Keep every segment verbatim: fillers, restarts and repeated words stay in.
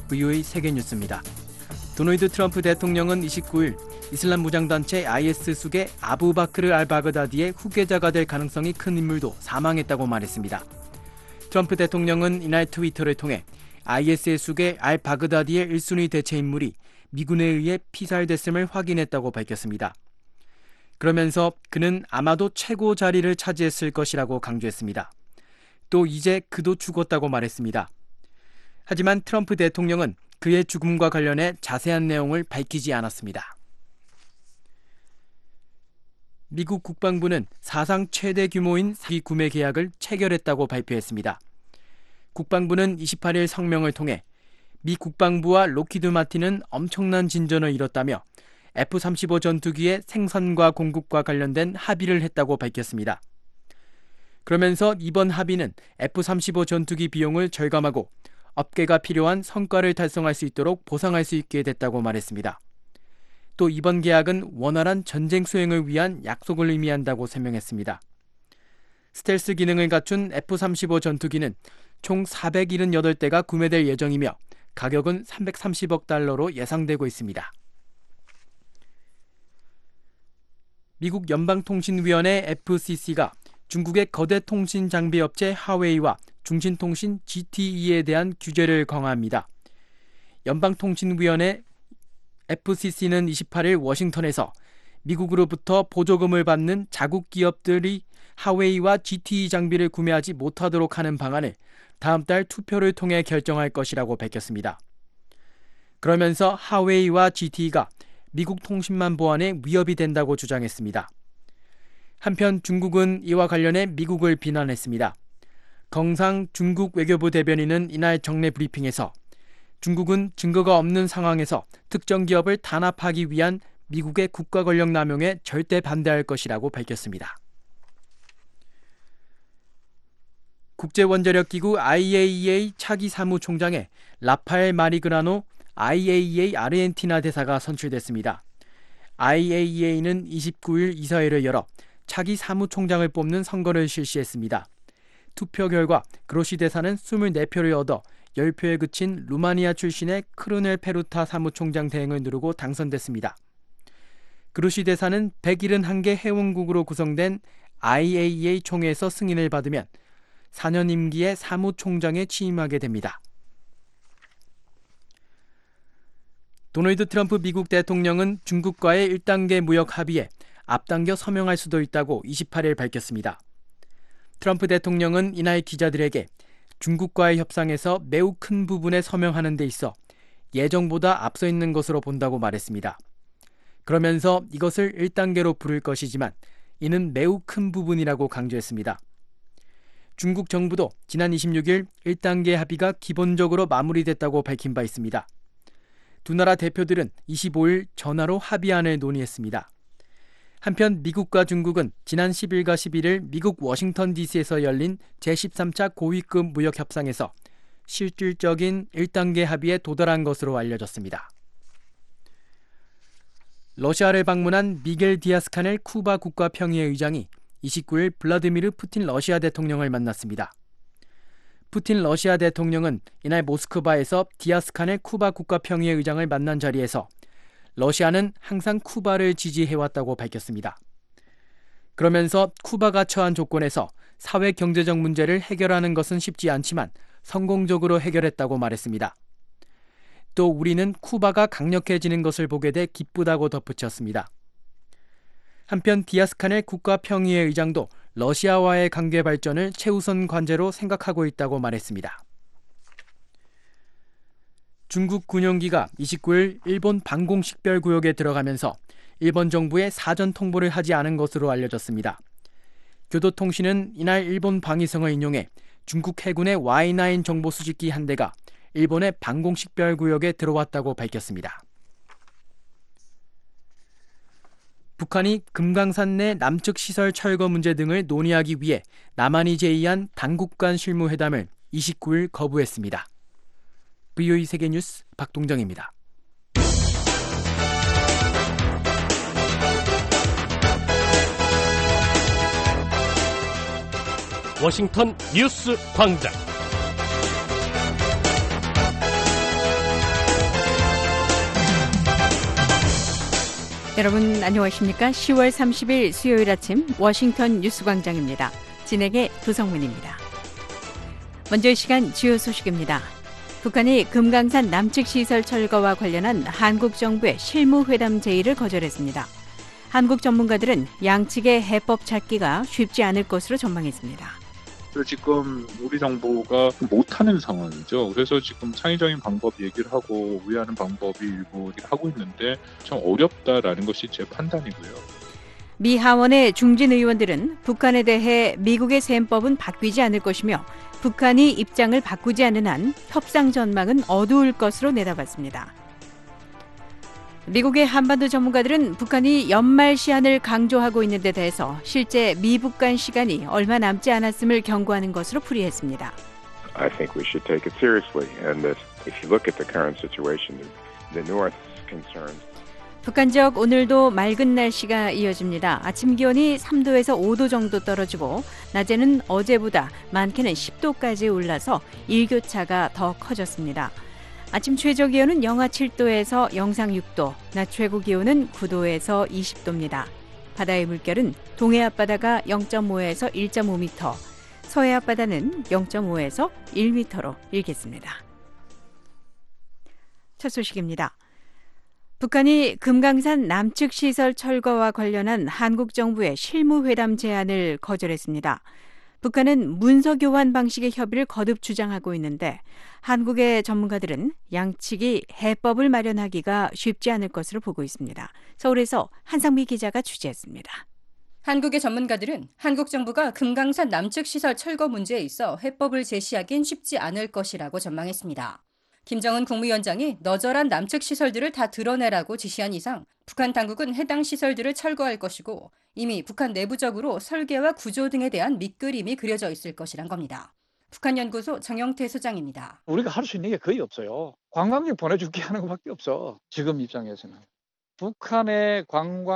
브이오에이 세계뉴스입니다. 도널드 트럼프 대통령은 이십구일 이슬람 무장단체 아이에스 수계 아부바크르 알바그다디의 후계자가 될 가능성이 큰 인물도 사망했다고 말했습니다. 트럼프 대통령은 이날 트위터를 통해 아이에스의 수계 알바그다디의 일 순위 대체 인물이 미군에 의해 피살됐음을 확인했다고 밝혔습니다. 그러면서 그는 아마도 최고 자리를 차지했을 것이라고 강조했습니다. 또 이제 그도 죽었다고 말했습니다. 하지만 트럼프 대통령은 그의 죽음과 관련해 자세한 내용을 밝히지 않았습니다. 미국 국방부는 사상 최대 규모인 사기 구매 계약을 체결했다고 발표했습니다. 국방부는 이십팔일 성명을 통해 미 국방부와 록히드 마틴은 엄청난 진전을 이뤘다며 에프 삼십오 전투기의 생산과 공급과 관련된 합의를 했다고 밝혔습니다. 그러면서 이번 합의는 에프 삼십오 전투기 비용을 절감하고 업계가 필요한 성과를 달성할 수 있도록 보상할 수 있게 됐다고 말했습니다. 또 이번 계약은 원활한 전쟁 수행을 위한 약속을 의미한다고 설명했습니다. 스텔스 기능을 갖춘 에프 삼십오 전투기는 총 사백칠십팔 대가 구매될 예정이며 가격은 삼백삼십억 달러로 예상되고 있습니다. 미국 연방통신위원회 에프씨씨가 중국의 거대 통신 장비 업체 하웨이와 중신통신 지티이에 대한 규제를 강화합니다. 연방통신위원회 에프씨씨는 이십팔일 워싱턴에서 미국으로부터 보조금을 받는 자국 기업들이 하웨이와 지티이 장비를 구매하지 못하도록 하는 방안을 다음 달 투표를 통해 결정할 것이라고 밝혔습니다. 그러면서 하웨이와 지티이가 미국 통신망 보안에 위협이 된다고 주장했습니다. 한편 중국은 이와 관련해 미국을 비난했습니다. 경상 중국 외교부 대변인은 이날 정례 브리핑에서 중국은 증거가 없는 상황에서 특정 기업을 단합하기 위한 미국의 국가 권력 남용에 절대 반대할 것이라고 밝혔습니다. 국제원자력기구 아이에이이에이 차기 사무총장에 라파엘 마리그라노 아이에이이에이 아르헨티나 대사가 선출됐습니다. 아이에이이에이는 이십구일 이사회를 열어 차기 사무총장을 뽑는 선거를 실시했습니다. 투표 결과 그로시 대사는 이십사 표를 얻어 십 표에 그친 루마니아 출신의 크루넬 페루타 사무총장 대행을 누르고 당선됐습니다. 그로시 대사는 백칠십일 개 회원국으로 구성된 아이에이이에이 총회에서 승인을 받으면 사 년 임기의 사무총장에 취임하게 됩니다. 도널드 트럼프 미국 대통령은 중국과의 일 단계 무역 합의에 앞당겨 서명할 수도 있다고 이십팔일 밝혔습니다. 트럼프 대통령은 이날 기자들에게 중국과의 협상에서 매우 큰 부분에 서명하는 데 있어 예정보다 앞서 있는 것으로 본다고 말했습니다. 그러면서 이것을 일 단계로 부를 것이지만 이는 매우 큰 부분이라고 강조했습니다. 중국 정부도 지난 이십육일 일 단계 합의가 기본적으로 마무리됐다고 밝힌 바 있습니다. 두 나라 대표들은 이십오일 전화로 합의안을 논의했습니다. 한편 미국과 중국은 지난 십일과 십일일 미국 워싱턴 디씨에서 열린 제십삼 차 고위급 무역 협상에서 실질적인 일 단계 합의에 도달한 것으로 알려졌습니다. 러시아를 방문한 미겔 디아스카넬 쿠바 국가평의회 의장이 이십구일 블라디미르 푸틴 러시아 대통령을 만났습니다. 푸틴 러시아 대통령은 이날 모스크바에서 디아스카넬 쿠바 국가평의회 의장을 만난 자리에서 러시아는 항상 쿠바를 지지해왔다고 밝혔습니다. 그러면서 쿠바가 처한 조건에서 사회 경제적 문제를 해결하는 것은 쉽지 않지만 성공적으로 해결했다고 말했습니다. 또 우리는 쿠바가 강력해지는 것을 보게 돼 기쁘다고 덧붙였습니다. 한편 디아스카넬 국가평의회 의장도 러시아와의 관계 발전을 최우선 과제로 생각하고 있다고 말했습니다. 중국 군용기가 이십구일 일본 방공식별구역에 들어가면서 일본 정부에 사전 통보를 하지 않은 것으로 알려졌습니다. 교도통신은 이날 일본 방위성을 인용해 중국 해군의 와이 나인 정보 수집기 한 대가 일본의 방공식별구역에 들어왔다고 밝혔습니다. 북한이 금강산 내 남측 시설 철거 문제 등을 논의하기 위해 남한이 제의한 당국 간 실무회담을 이십구일 거부했습니다. 브이오에이 세계뉴스 박동정입니다. 워싱턴 뉴스 광장. 여러분 안녕하십니까? 시월 삼십일 수요일 아침 워싱턴 뉴스광장입니다. 진행의 도성문입니다. 먼저 이 시간 주요 소식입니다. 북한이 금강산 남측 시설 철거와 관련한 한국 정부의 실무회담 제의를 거절했습니다. 한국 전문가들은 양측의 해법 찾기가 쉽지 않을 것으로 전망했습니다. 지금 우리 정부가 못하는 상황이죠. 그래서 지금 창의적인 방법 얘기를 하고 우회하는 방법이 일부 얘기를 하고 있는데 참 어렵다라는 것이 제 판단이고요. 미 하원의 중진 의원들은 북한에 대해 미국의 셈법은 바뀌지 않을 것이며 북한이 입장을 바꾸지 않는 한 협상 전망은 어두울 것으로 내다봤습니다. 미국의 한반도 전문가들은 북한이 연말 시한을 강조하고 있는 데 대해서 실제 미북 간 시간이 얼마 남지 않았음을 경고하는 것으로 풀이했습니다. I think we should take it seriously. And if, if you look at the current situation, the North's concerns. 북한 지역 오늘도 맑은 날씨가 이어집니다. 아침 기온이 삼 도에서 오 도 정도 떨어지고 낮에는 어제보다 많게는 십 도까지 올라서 일교차가 더 커졌습니다. 아침 최저 기온은 영하 칠 도에서 영상 육 도, 낮 최고 기온은 구 도에서 이십 도입니다. 바다의 물결은 동해 앞바다가 영 점 오에서 일 점 오 미터, 서해 앞바다는 영 점 오에서 일 미터로 일겠습니다. 첫 소식입니다. 북한이 금강산 남측 시설 철거와 관련한 한국 정부의 실무회담 제안을 거절했습니다. 북한은 문서 교환 방식의 협의를 거듭 주장하고 있는데 한국의 전문가들은 양측이 해법을 마련하기가 쉽지 않을 것으로 보고 있습니다. 서울에서 한상미 기자가 취재했습니다. 한국의 전문가들은 한국 정부가 금강산 남측 시설 철거 문제에 있어 해법을 제시하긴 쉽지 않을 것이라고 전망했습니다. 김정은 국무위원장이 너절한 남측 시설들을 다 드러내라고 지시한 이상 북한 당국은 해당 시설들을 철거할 것이고 이미 북한 내부적으로 설계와 구조 등에 대한 밑그림이 그려져 있을 것이란 겁니다. 북한 연구소 정영태 소장입니다. 우리가 할 수 있는 게 거의 없어요. 관광객 보내줄게 하는 것밖에 없어. 지금 입장에서는. 북한의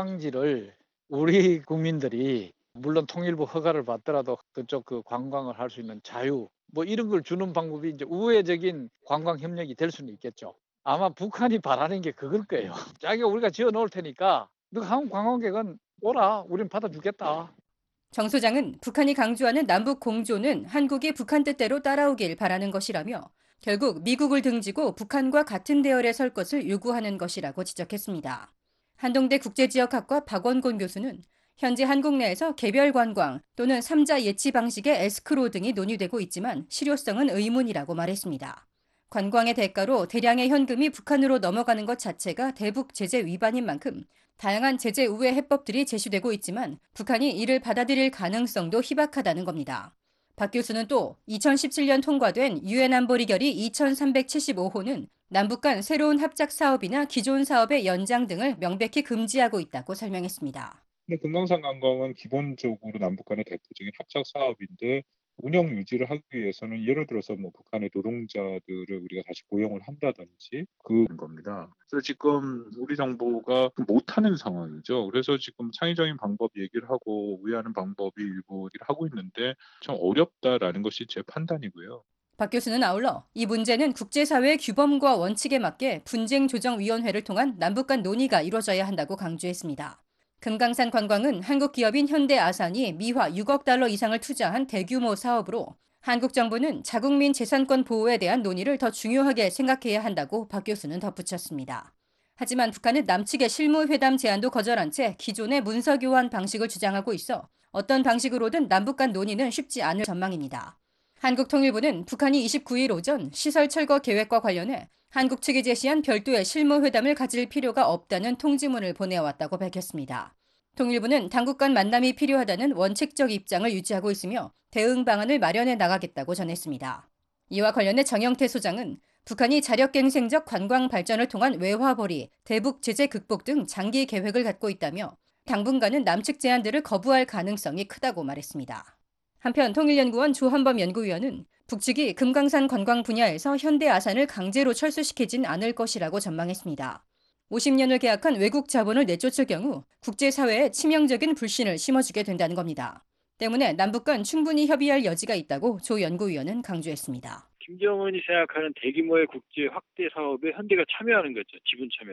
관광지를 우리 국민들이 물론 통일부 허가를 받더라도 그쪽 그 관광을 할 수 있는 자유 뭐 이런 걸 주는 방법이 이제 우회적인 관광 협력이 될 수는 있겠죠. 아마 북한이 바라는 게 그걸 거예요. 자기가 우리가 지어 놓을 테니까 너 한국 관광객은 오라. 우린 받아주겠다. 정 소장은 북한이 강조하는 남북 공조는 한국이 북한 뜻대로 따라오길 바라는 것이라며 결국 미국을 등지고 북한과 같은 대열에 설 것을 요구하는 것이라고 지적했습니다. 한동대 국제지역학과 박원곤 교수는 현재 한국 내에서 개별 관광 또는 삼자 예치 방식의 에스크로 등이 논의되고 있지만 실효성은 의문이라고 말했습니다. 관광의 대가로 대량의 현금이 북한으로 넘어가는 것 자체가 대북 제재 위반인 만큼 다양한 제재 우회 해법들이 제시되고 있지만 북한이 이를 받아들일 가능성도 희박하다는 겁니다. 박 교수는 또 이천십칠 년 통과된 유엔 안보리 결의 이천삼백칠십오 호는 남북 간 새로운 합작 사업이나 기존 사업의 연장 등을 명백히 금지하고 있다고 설명했습니다. 근데 금강산 관광은 기본적으로 남북 간의 대표적인 합작 사업인데 운영 유지를 하기 위해서는 예를 들어서 뭐 북한의 노동자들을 우리가 다시 고용을 한다든지 그런 겁니다. 그래서 지금 우리 정부가 못하는 상황이죠. 그래서 지금 창의적인 방법 얘기를 하고 우회하는 방법이 일부 얘기를 하고 있는데 참 어렵다라는 것이 제 판단이고요. 박 교수는 아울러 이 문제는 국제사회의 규범과 원칙에 맞게 분쟁조정위원회를 통한 남북 간 논의가 이루어져야 한다고 강조했습니다. 금강산 관광은 한국 기업인 현대아산이 미화 육억 달러 이상을 투자한 대규모 사업으로 한국 정부는 자국민 재산권 보호에 대한 논의를 더 중요하게 생각해야 한다고 박 교수는 덧붙였습니다. 하지만 북한은 남측의 실무회담 제안도 거절한 채 기존의 문서 교환 방식을 주장하고 있어 어떤 방식으로든 남북 간 논의는 쉽지 않을 전망입니다. 한국통일부는 북한이 이십구 일 오전 시설 철거 계획과 관련해 한국 측이 제시한 별도의 실무회담을 가질 필요가 없다는 통지문을 보내왔다고 밝혔습니다. 통일부는 당국 간 만남이 필요하다는 원칙적 입장을 유지하고 있으며 대응 방안을 마련해 나가겠다고 전했습니다. 이와 관련해 정영태 소장은 북한이 자력갱생적 관광 발전을 통한 외화벌이, 대북 제재 극복 등 장기 계획을 갖고 있다며 당분간은 남측 제안들을 거부할 가능성이 크다고 말했습니다. 한편 통일연구원 조한범 연구위원은 북측이 금강산 관광 분야에서 현대아산을 강제로 철수시키진 않을 것이라고 전망했습니다. 오십 년을 계약한 외국 자본을 내쫓을 경우 국제사회에 치명적인 불신을 심어주게 된다는 겁니다. 때문에 남북 간 충분히 협의할 여지가 있다고 조 연구위원은 강조했습니다. 김정은이 생각하는 대규모의 국제 확대 사업에 현대가 참여하는 거죠. 지분 참여를.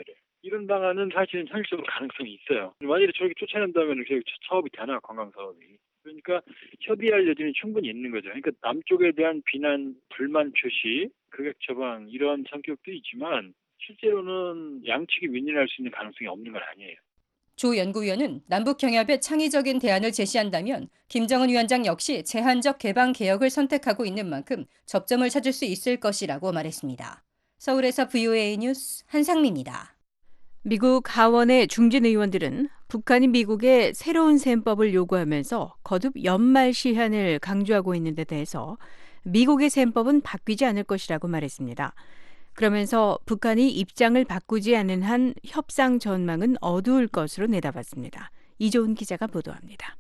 이런 방안은 사실은 현실적으로 가능성이 있어요. 만약에 저렇게 쫓아낸다면 사업이 되나, 관광 사업이. 그러니까 협의할 여지는 충분히 있는 거죠. 그러니까 남쪽에 대한 비난, 불만 표시, 극약 처방 이러한 성격도 있지만 실제로는 양측이 윈윈할 수 있는 가능성이 없는 건 아니에요. 조 연구위원은 남북 경협에 창의적인 대안을 제시한다면 김정은 위원장 역시 제한적 개방 개혁을 선택하고 있는 만큼 접점을 찾을 수 있을 것이라고 말했습니다. 서울에서 브이오에이 뉴스 한상미입니다. 미국 하원의 중진 의원들은 북한이 미국에 새로운 셈법을 요구하면서 거듭 연말 시한을 강조하고 있는 데 대해서 미국의 셈법은 바뀌지 않을 것이라고 말했습니다. 그러면서 북한이 입장을 바꾸지 않은 한 협상 전망은 어두울 것으로 내다봤습니다. 이조은 기자가 보도합니다.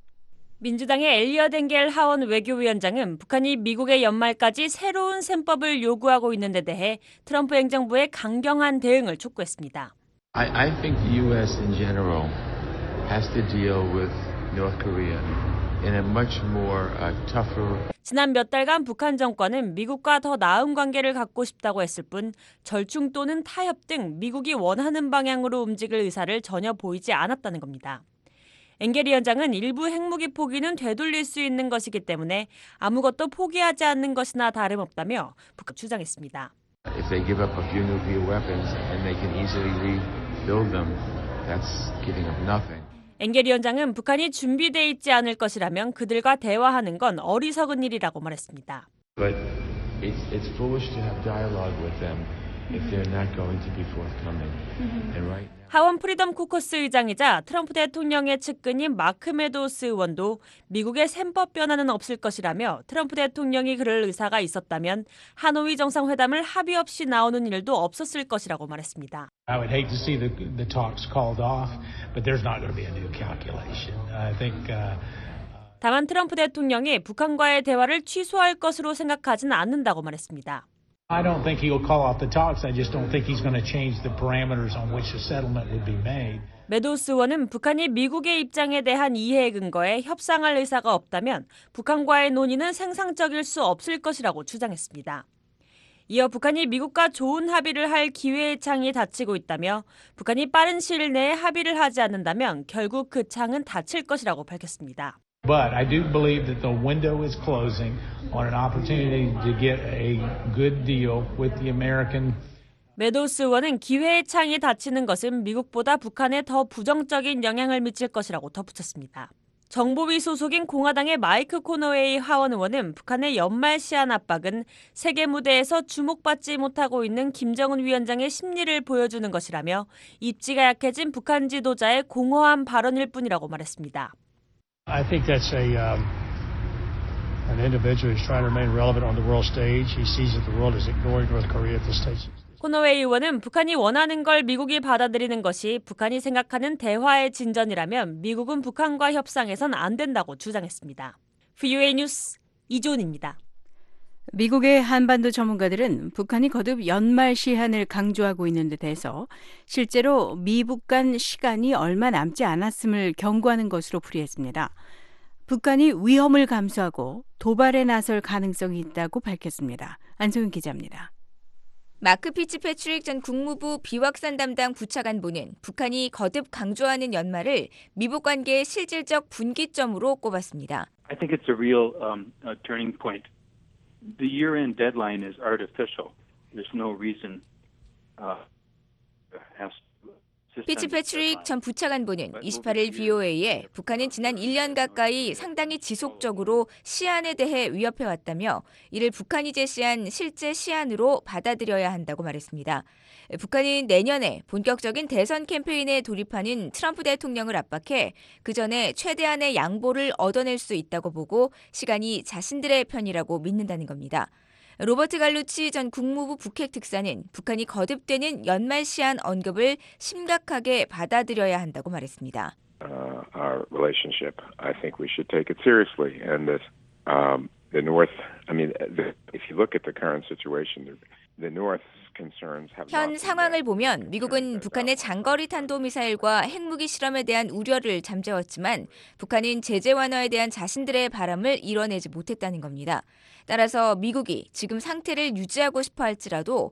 민주당의 엘리엇 엥겔 하원 외교위원장은 북한이 미국의 연말까지 새로운 셈법을 요구하고 있는 데 대해 트럼프 행정부의 강경한 대응을 촉구했습니다. I, I think the U S in general has to deal with North Korea in a much more uh, tougher. 지난 몇 달간 북한 정권은 미국과 더 나은 관계를 갖고 싶다고 했을 뿐 절충 또는 타협 등 미국이 원하는 방향으로 움직일 의사를 전혀 보이지 않았다는 겁니다. 엥겔 위원장은 일부 핵무기 포기는 되돌릴 수 있는 것이기 때문에 아무것도 포기하지 않는 것이나 다름없다며 북한 주장했습니다. If they give up a few nuclear weapons and they can easily rebuild them, that's giving up nothing. 엥겔 위원장은 북한이 준비돼 있지 않을 것이라면 그들과 대화하는 건 어리석은 일이라고 말했습니다. But it's it's foolish to have dialogue with them if they're not going to be forthcoming. And right now. 하원 프리덤 코커스 의장이자 트럼프 대통령의 측근인 마크 메도우스 의원도 미국의 셈법 변화는 없을 것이라며 트럼프 대통령이 그럴 의사가 있었다면 하노이 정상회담을 합의 없이 나오는 일도 없었을 것이라고 말했습니다. I would hate to see the, the talks called off, but there's not going to be a new calculation. I think. Uh, 다만 트럼프 대통령이 북한과의 대화를 취소할 것으로 생각하지는 않는다고 말했습니다. I don't think he'll call off the talks. I just don't think he's going to change the parameters on which a settlement would be made. 메도우스 의원은 북한이 미국의 입장에 대한 이해에 근거해 협상할 의사가 없다면 북한과의 논의는 생산적일 수 없을 것이라고 주장했습니다. 이어 북한이 미국과 좋은 합의를 할 기회의 창이 닫히고 있다며 북한이 빠른 시일 내에 합의를 하지 않는다면 결국 그 창은 닫힐 것이라고 밝혔습니다. But I do believe that the window is closing on an opportunity to get a good deal with the American. 메도우스 의원은 기회의 창이 닫히는 것은 미국보다 북한에 더 부정적인 영향을 미칠 것이라고 덧붙였습니다. 정보위 소속인 공화당의 마이크 코너웨이 하원 의원은 북한의 연말 시한 압박은 세계 무대에서 주목받지 못하고 있는 김정은 위원장의 심리를 보여주는 것이라며 입지가 약해진 북한 지도자의 공허한 발언일 뿐이라고 말했습니다. I think that's a um, an individual who's trying to remain relevant on the world stage. He sees that the world is ignoring North Korea at this stage. 코너웨이 의원은 북한이 원하는 걸 미국이 받아들이는 것이 북한이 생각하는 대화의 진전이라면 미국은 북한과 협상해선 안 된다고 주장했습니다. 브이오에이 뉴스 이조은입니다. 미국의 한반도 전문가들은 북한이 거듭 연말 시한을 강조하고 있는 데 대해서 실제로 미북 간 시간이 얼마 남지 않았음을 경고하는 것으로 풀이했습니다. 북한이 위험을 감수하고 도발에 나설 가능성이 있다고 밝혔습니다. 안소영 기자입니다. 마크 피츠패트릭 전 국무부 비확산 담당 부차관보는 북한이 거듭 강조하는 연말을 미북 관계의 실질적 분기점으로 꼽았습니다. I think it's a real um, a turning point. The year-end deadline is artificial. There's no reason uh, has 피츠패트릭 전 부차관보는 이십팔 일 브이오에이에 북한은 지난 일 년 가까이 상당히 지속적으로 시한에 대해 위협해왔다며 이를 북한이 제시한 실제 시한으로 받아들여야 한다고 말했습니다. 북한은 내년에 본격적인 대선 캠페인에 돌입하는 트럼프 대통령을 압박해 그 전에 최대한의 양보를 얻어낼 수 있다고 보고 시간이 자신들의 편이라고 믿는다는 겁니다. 로버트 갈루치 전 국무부 북핵 특사는 북한이 거듭되는 연말 시한 언급을 심각하게 받아들여야 한다고 말했습니다. Uh, our relationship, I think we should take it seriously. And this, um, the North, I mean, the, if you look at the current situation, the North concerns have 현 not been 상황을 met. 보면 미국은 북한의 장거리 탄도미사일과 핵무기 실험에 대한 우려를 잠재웠지만 북한은 제재 완화에 대한 자신들의 바람을 이뤄내지 못했다는 겁니다. 따라서 미국이 지금 상태를 유지하고 싶어 할지라도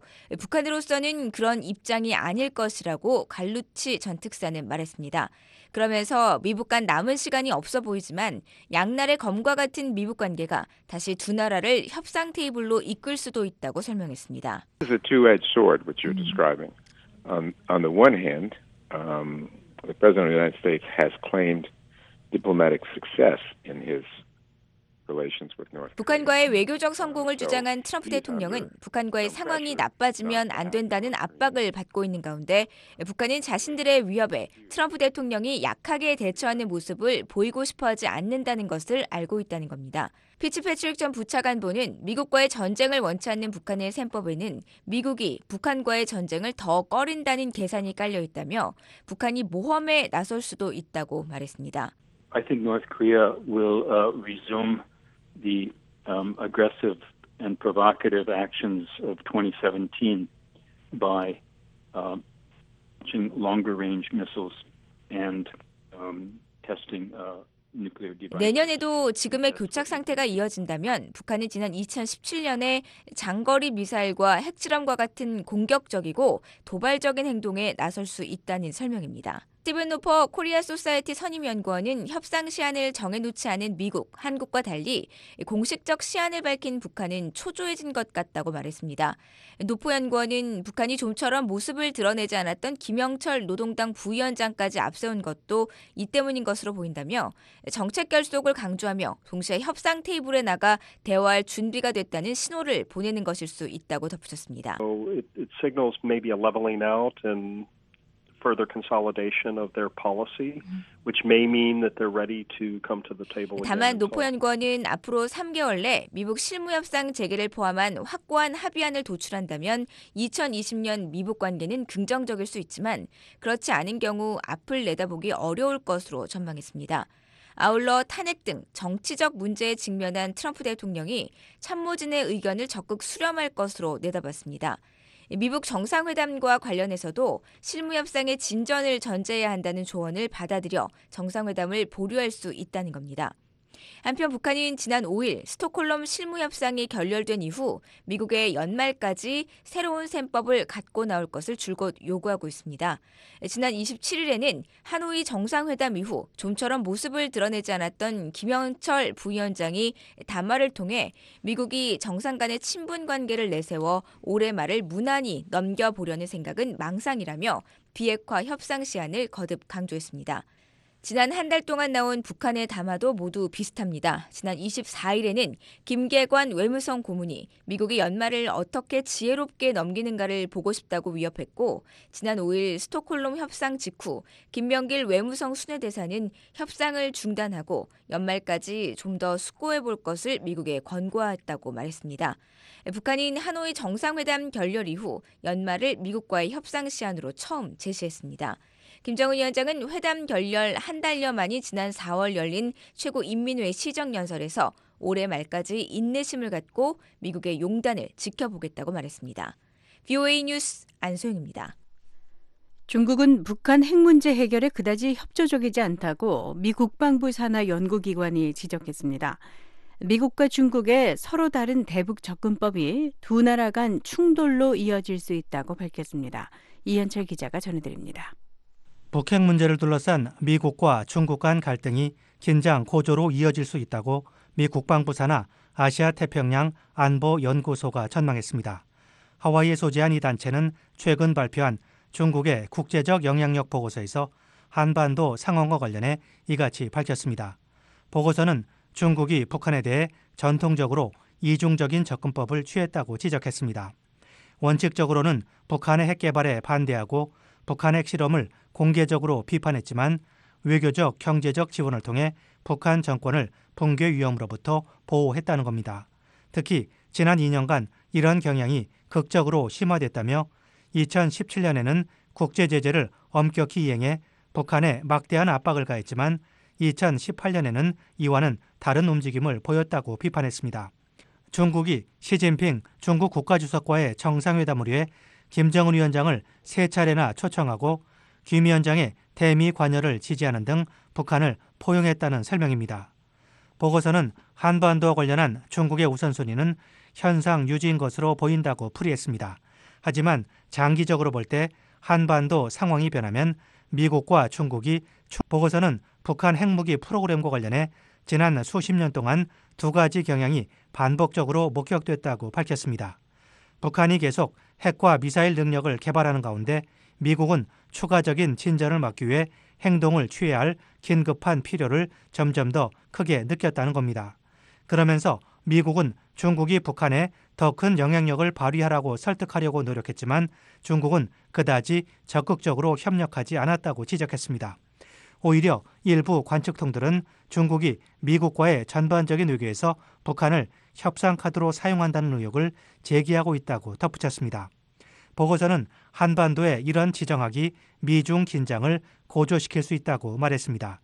북한으로서는 그런 입장이 아닐 것이라고 갈루치 전 특사는 말했습니다. 그러면서 미북 간 남은 시간이 없어 보이지만 양날의 검과 같은 미북 관계가 다시 두 나라를 협상 테이블로 이끌 수도 있다고 설명했습니다. It's a two-edged sword, what you're describing. On, on the one hand, um, the President of the United States has claimed diplomatic success in his relations with North Korea. 북한과의 외교적 성공을 주장한 트럼프 대통령은 북한과의 상황이 나빠지면 안 된다는 압박을 받고 있는 가운데 북한은 자신들의 위협에 트럼프 대통령이 약하게 대처하는 모습을 보이고 싶어하지 않는다는 것을 알고 있다는 겁니다. 피츠패트릭 전 부차관보는 미국과의 전쟁을 원치 않는 북한의 셈법에는 미국이 북한과의 전쟁을 더 꺼린다는 계산이 깔려 있다며 북한이 모험에 나설 수도 있다고 말했습니다. I think North Korea will uh, resume the um, aggressive and provocative actions of twenty seventeen by uh, launching longer-range missiles and um, testing uh, nuclear devices. 내년에도 지금의 교착 상태가 이어진다면 북한은 지난 이천십칠 년에 장거리 미사일과 핵실험과 같은 공격적이고 도발적인 행동에 나설 수 있다는 설명입니다. 스티븐 노퍼 코리아 소사이티 선임연구원은 협상 시한을 정해놓지 않은 미국, 한국과 달리 공식적 시한을 밝힌 북한은 초조해진 것 같다고 말했습니다. 노퍼 연구원은 북한이 좀처럼 모습을 드러내지 않았던 김영철 노동당 부위원장까지 앞세운 것도 이 때문인 것으로 보인다며 정책 결속을 강조하며 동시에 협상 테이블에 나가 대화할 준비가 됐다는 신호를 보내는 것일 수 있다고 덧붙였습니다. So it, it signals maybe a leveling out and further consolidation of their policy, which may mean that they're ready to come to the table again. 다만 노포 연구원은 앞으로 삼 개월 내 미북 실무협상 재개를 포함한 확고한 합의안을 도출한다면 이천이십 년 미북 관계는 긍정적일 수 있지만 그렇지 않은 경우 앞을 내다보기 어려울 것으로 전망했습니다. 아울러 탄핵 등 정치적 문제에 직면한 트럼프 대통령이 참모진의 의견을 적극 수렴할 것으로 내다봤습니다. 미북 정상회담과 관련해서도 실무협상의 진전을 전제해야 한다는 조언을 받아들여 정상회담을 보류할 수 있다는 겁니다. 한편 북한은 지난 오 일 스톡홀름 실무협상이 결렬된 이후 미국의 연말까지 새로운 셈법을 갖고 나올 것을 줄곧 요구하고 있습니다. 지난 이십칠 일에는 하노이 정상회담 이후 좀처럼 모습을 드러내지 않았던 김영철 부위원장이 담화를 통해 미국이 정상 간의 친분 관계를 내세워 올해 말을 무난히 넘겨보려는 생각은 망상이라며 비핵화 협상 시한을 거듭 강조했습니다. 지난 한 달 동안 나온 북한의 담화도 모두 비슷합니다. 지난 이십사 일에는 김계관 외무성 고문이 미국이 연말을 어떻게 지혜롭게 넘기는가를 보고 싶다고 위협했고 지난 오 일 스톡홀름 협상 직후 김명길 외무성 순회대사는 협상을 중단하고 연말까지 좀 더 숙고해 볼 것을 미국에 권고했다고 말했습니다. 북한인 하노이 정상회담 결렬 이후 연말을 미국과의 협상 시한으로 처음 제시했습니다. 김정은 위원장은 회담 결렬 한 달여 만이 지난 사월 열린 최고인민회의 시정연설에서 올해 말까지 인내심을 갖고 미국의 용단을 지켜보겠다고 말했습니다. 브이오에이 뉴스 안소영입니다. 중국은 북한 핵 문제 해결에 그다지 협조적이지 않다고 미 국방부 산하 연구기관이 지적했습니다. 미국과 중국의 서로 다른 대북 접근법이 두 나라 간 충돌로 이어질 수 있다고 밝혔습니다. 이현철 기자가 전해드립니다. 북핵 문제를 둘러싼 미국과 중국 간 갈등이 긴장 고조로 이어질 수 있다고 미 국방부 산하 아시아 태평양 안보연구소가 전망했습니다. 하와이에 소재한 이 단체는 최근 발표한 중국의 국제적 영향력 보고서에서 한반도 상황과 관련해 이같이 밝혔습니다. 보고서는 중국이 북한에 대해 전통적으로 이중적인 접근법을 취했다고 지적했습니다. 원칙적으로는 북한의 핵 개발에 반대하고 북한 핵 실험을 공개적으로 비판했지만 외교적, 경제적 지원을 통해 북한 정권을 붕괴 위험으로부터 보호했다는 겁니다. 특히 지난 이 년간 이런 경향이 극적으로 심화됐다며 이천십칠 년에는 국제 제재를 엄격히 이행해 북한에 막대한 압박을 가했지만 이천십팔 년에는 이와는 다른 움직임을 보였다고 비판했습니다. 중국이 시진핑 중국 국가주석과의 정상회담을 위해 김정은 위원장을 세 차례나 초청하고 김 위원장의 대미 관여를 지지하는 등 북한을 포용했다는 설명입니다. 보고서는 한반도와 관련한 중국의 우선순위는 현상 유지인 것으로 보인다고 풀이했습니다. 하지만 장기적으로 볼 때 한반도 상황이 변하면 미국과 중국이 보고서는 북한 핵무기 프로그램과 관련해 지난 수십 년 동안 두 가지 경향이 반복적으로 목격됐다고 밝혔습니다. 북한이 계속 핵과 미사일 능력을 개발하는 가운데 미국은 추가적인 진전을 막기 위해 행동을 취해야 할 긴급한 필요를 점점 더 크게 느꼈다는 겁니다. 그러면서 미국은 중국이 북한에 더 큰 영향력을 발휘하라고 설득하려고 노력했지만 중국은 그다지 적극적으로 협력하지 않았다고 지적했습니다. 오히려 일부 관측통들은 중국이 미국과의 전반적인 외교에서 북한을 협상 카드로 사용한다는 의혹을 제기하고 있다고 덧붙였습니다. 보고서는 한반도의 이런 지정학이 미중 긴장을 고조시킬 수 있다고 말했습니다.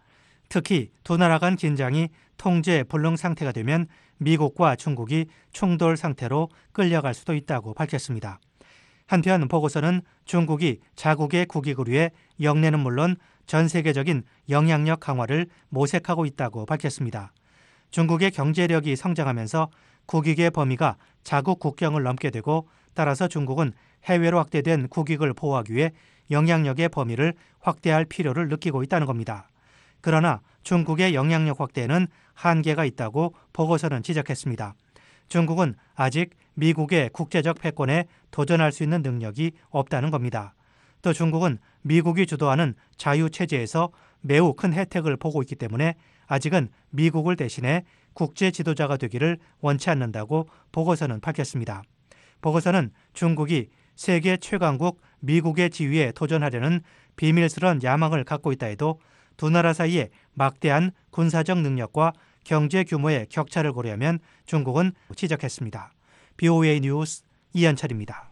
특히 두 나라 간 긴장이 통제 불능 상태가 되면 미국과 중국이 충돌 상태로 끌려갈 수도 있다고 밝혔습니다. 한편 보고서는 중국이 자국의 국익을 위해 영내는 물론 전 세계적인 영향력 강화를 모색하고 있다고 밝혔습니다. 중국의 경제력이 성장하면서 국익의 범위가 자국 국경을 넘게 되고 따라서 중국은 해외로 확대된 국익을 보호하기 위해 영향력의 범위를 확대할 필요를 느끼고 있다는 겁니다. 그러나 중국의 영향력 확대에는 한계가 있다고 보고서는 지적했습니다. 중국은 아직 미국의 국제적 패권에 도전할 수 있는 능력이 없다는 겁니다. 또 중국은 미국이 주도하는 자유체제에서 매우 큰 혜택을 보고 있기 때문에 아직은 미국을 대신해 국제 지도자가 되기를 원치 않는다고 보고서는 밝혔습니다. 보고서는 중국이 세계 최강국 미국의 지위에 도전하려는 비밀스러운 야망을 갖고 있다 해도 두 나라 사이에 막대한 군사적 능력과 경제 규모의 격차를 고려하면 중국은 지적했습니다. 비오에이 뉴스 이현철입니다.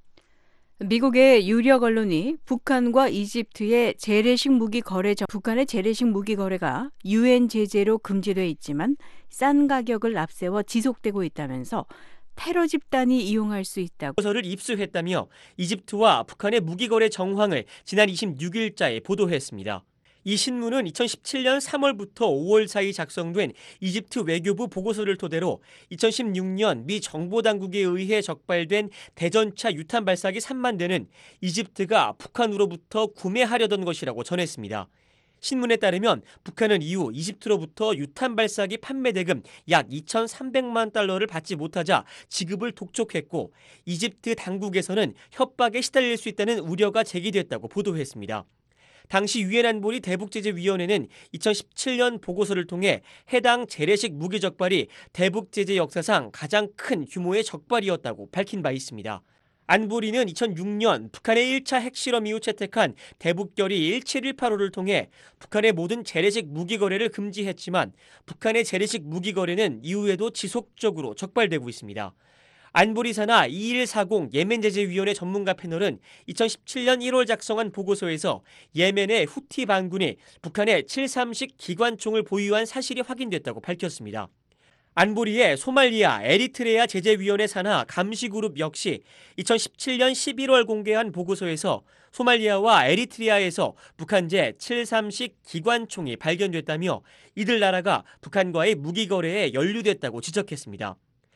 미국의 유력 언론이 북한과 이집트의 재래식 무기 거래 전 북한의 재래식 무기 거래가 유엔 제재로 금지돼 있지만 싼 가격을 앞세워 지속되고 있다면서 테러 집단이 이용할 수 있다고 보고서를 입수했다며 이집트와 북한의 무기 거래 정황을 지난 이십육 일자에 보도했습니다. 이 신문은 이천십칠 년 삼월부터 오월 사이 작성된 이집트 외교부 보고서를 토대로 이천십육 년 미 정보당국에 의해 적발된 대전차 유탄 발사기 삼만 대는 이집트가 북한으로부터 구매하려던 것이라고 전했습니다. 신문에 따르면 북한은 이후 이집트로부터 유탄 발사기 판매 대금 약 이천삼백만 달러를 받지 못하자 지급을 독촉했고 이집트 당국에서는 협박에 시달릴 수 있다는 우려가 제기됐다고 보도했습니다. 당시 유엔 안보리 대북제재위원회는 이천십칠 년 보고서를 통해 해당 재래식 무기 적발이 대북제재 역사상 가장 큰 규모의 적발이었다고 밝힌 바 있습니다. 안보리는 이천육 년 북한의 일 차 핵실험 이후 채택한 대북결의 일칠일팔호를 통해 북한의 모든 재래식 무기 거래를 금지했지만 북한의 재래식 무기 거래는 이후에도 지속적으로 적발되고 있습니다. 안보리 산하 이일사공 예멘제재위원회 전문가 패널은 이천십칠 년 일월 작성한 보고서에서 예멘의 후티 반군이 북한의 칠삼식 기관총을 보유한 사실이 확인됐다고 밝혔습니다. 안보리의 소말리아, 에리트레아 제재위원회 산하 감시그룹 역시 이천십칠 년 십일월 공개한 보고서에서 소말리아와 에리트리아에서 북한제 칠삼식 기관총이 발견됐다며 이들 나라가 북한과의 무기 거래에 연루됐다고 지적했습니다.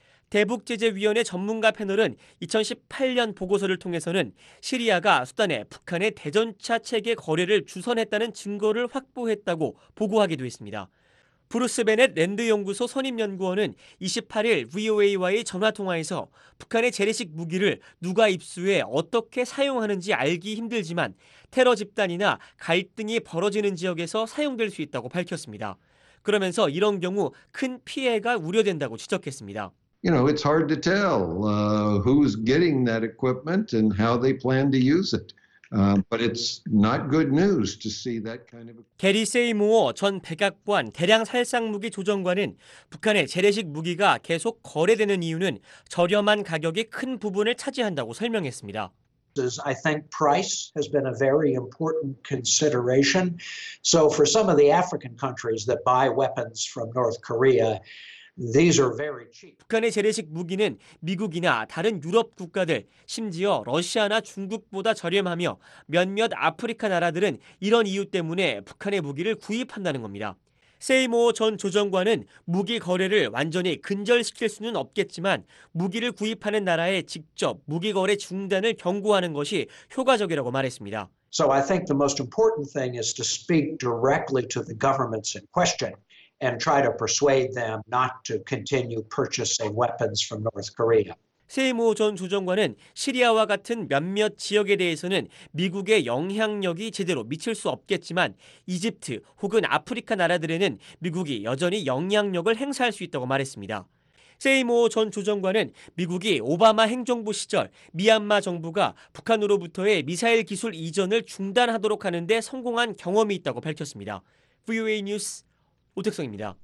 대북제재위원회 전문가 패널은 이천십팔 년 보고서를 통해서는 시리아가 수단에 북한의 대전차 체계 거래를 주선했다는 증거를 확보했다고 보고하기도 했습니다. 브루스 베넷 랜드 연구소 선임연구원은 이십팔 일 브이오에이와의 전화통화에서 북한의 재래식 무기를 누가 입수해 어떻게 사용하는지 알기 힘들지만 테러 집단이나 갈등이 벌어지는 지역에서 사용될 수 있다고 밝혔습니다. 그러면서 이런 경우 큰 피해가 우려된다고 지적했습니다. You know, it's hard to tell uh, who's getting that equipment and how they plan to use it. Uh, but it's not good news to see that kind of. 게리 세이모어 전 백악관 대량 살상 무기 조정관은 북한의 재래식 무기가 계속 거래되는 이유는 저렴한 가격이 큰 부분을 차지한다고 설명했습니다. I think price has been a very important consideration. So for some of the African countries that buy weapons from North Korea, These are very cheap. 북한의 재래식 무기는 미국이나 다른 유럽 국가들, 심지어 러시아나 중국보다 저렴하며 몇몇 아프리카 나라들은 이런 이유 때문에 북한의 무기를 구입한다는 겁니다. 세이모 전 조정관은 무기 거래를 완전히 근절시킬 수는 없겠지만 무기를 구입하는 나라에 직접 무기 거래 중단을 경고하는 것이 효과적이라고 말했습니다. So I think the most important thing is to speak directly to the governments in question and try to persuade them not to continue purchasing weapons from North Korea. 세이모 전 조정관은 시리아와 같은 몇몇 지역에 대해서는 미국의 영향력이 제대로 미칠 수 없겠지만 이집트 혹은 아프리카 나라들에는 미국이 여전히 영향력을 행사할 수 있다고 말했습니다. 세이모 전 조정관은 미국이 오바마 행정부 시절 미얀마 정부가 북한으로부터의 미사일 기술 이전을 중단하도록 하는 데 성공한 경험이 있다고 밝혔습니다. 브이오에이 뉴스 오택성입니다.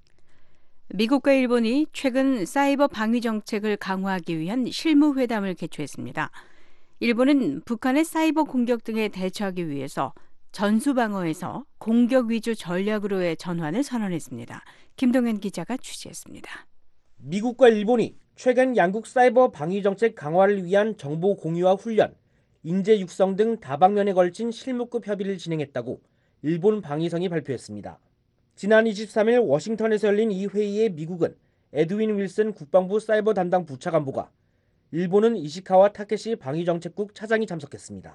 미국과 일본이 최근 사이버 방위 정책을 강화하기 위한 실무회담을 개최했습니다. 일본은 북한의 사이버 공격 등에 대처하기 위해서 전수방어에서 공격 위주 전략으로의 전환을 선언했습니다. 김동현 기자가 취재했습니다. 미국과 일본이 최근 양국 사이버 방위 정책 강화를 위한 정보 공유와 훈련, 인재 육성 등 다방면에 걸친 실무급 협의를 진행했다고 일본 방위성이 발표했습니다. 지난 이십삼일 워싱턴에서 열린 이 회의에 미국은 에드윈 윌슨 국방부 사이버 담당 부차관보가, 일본은 이시카와 타케시 방위정책국 차장이 참석했습니다.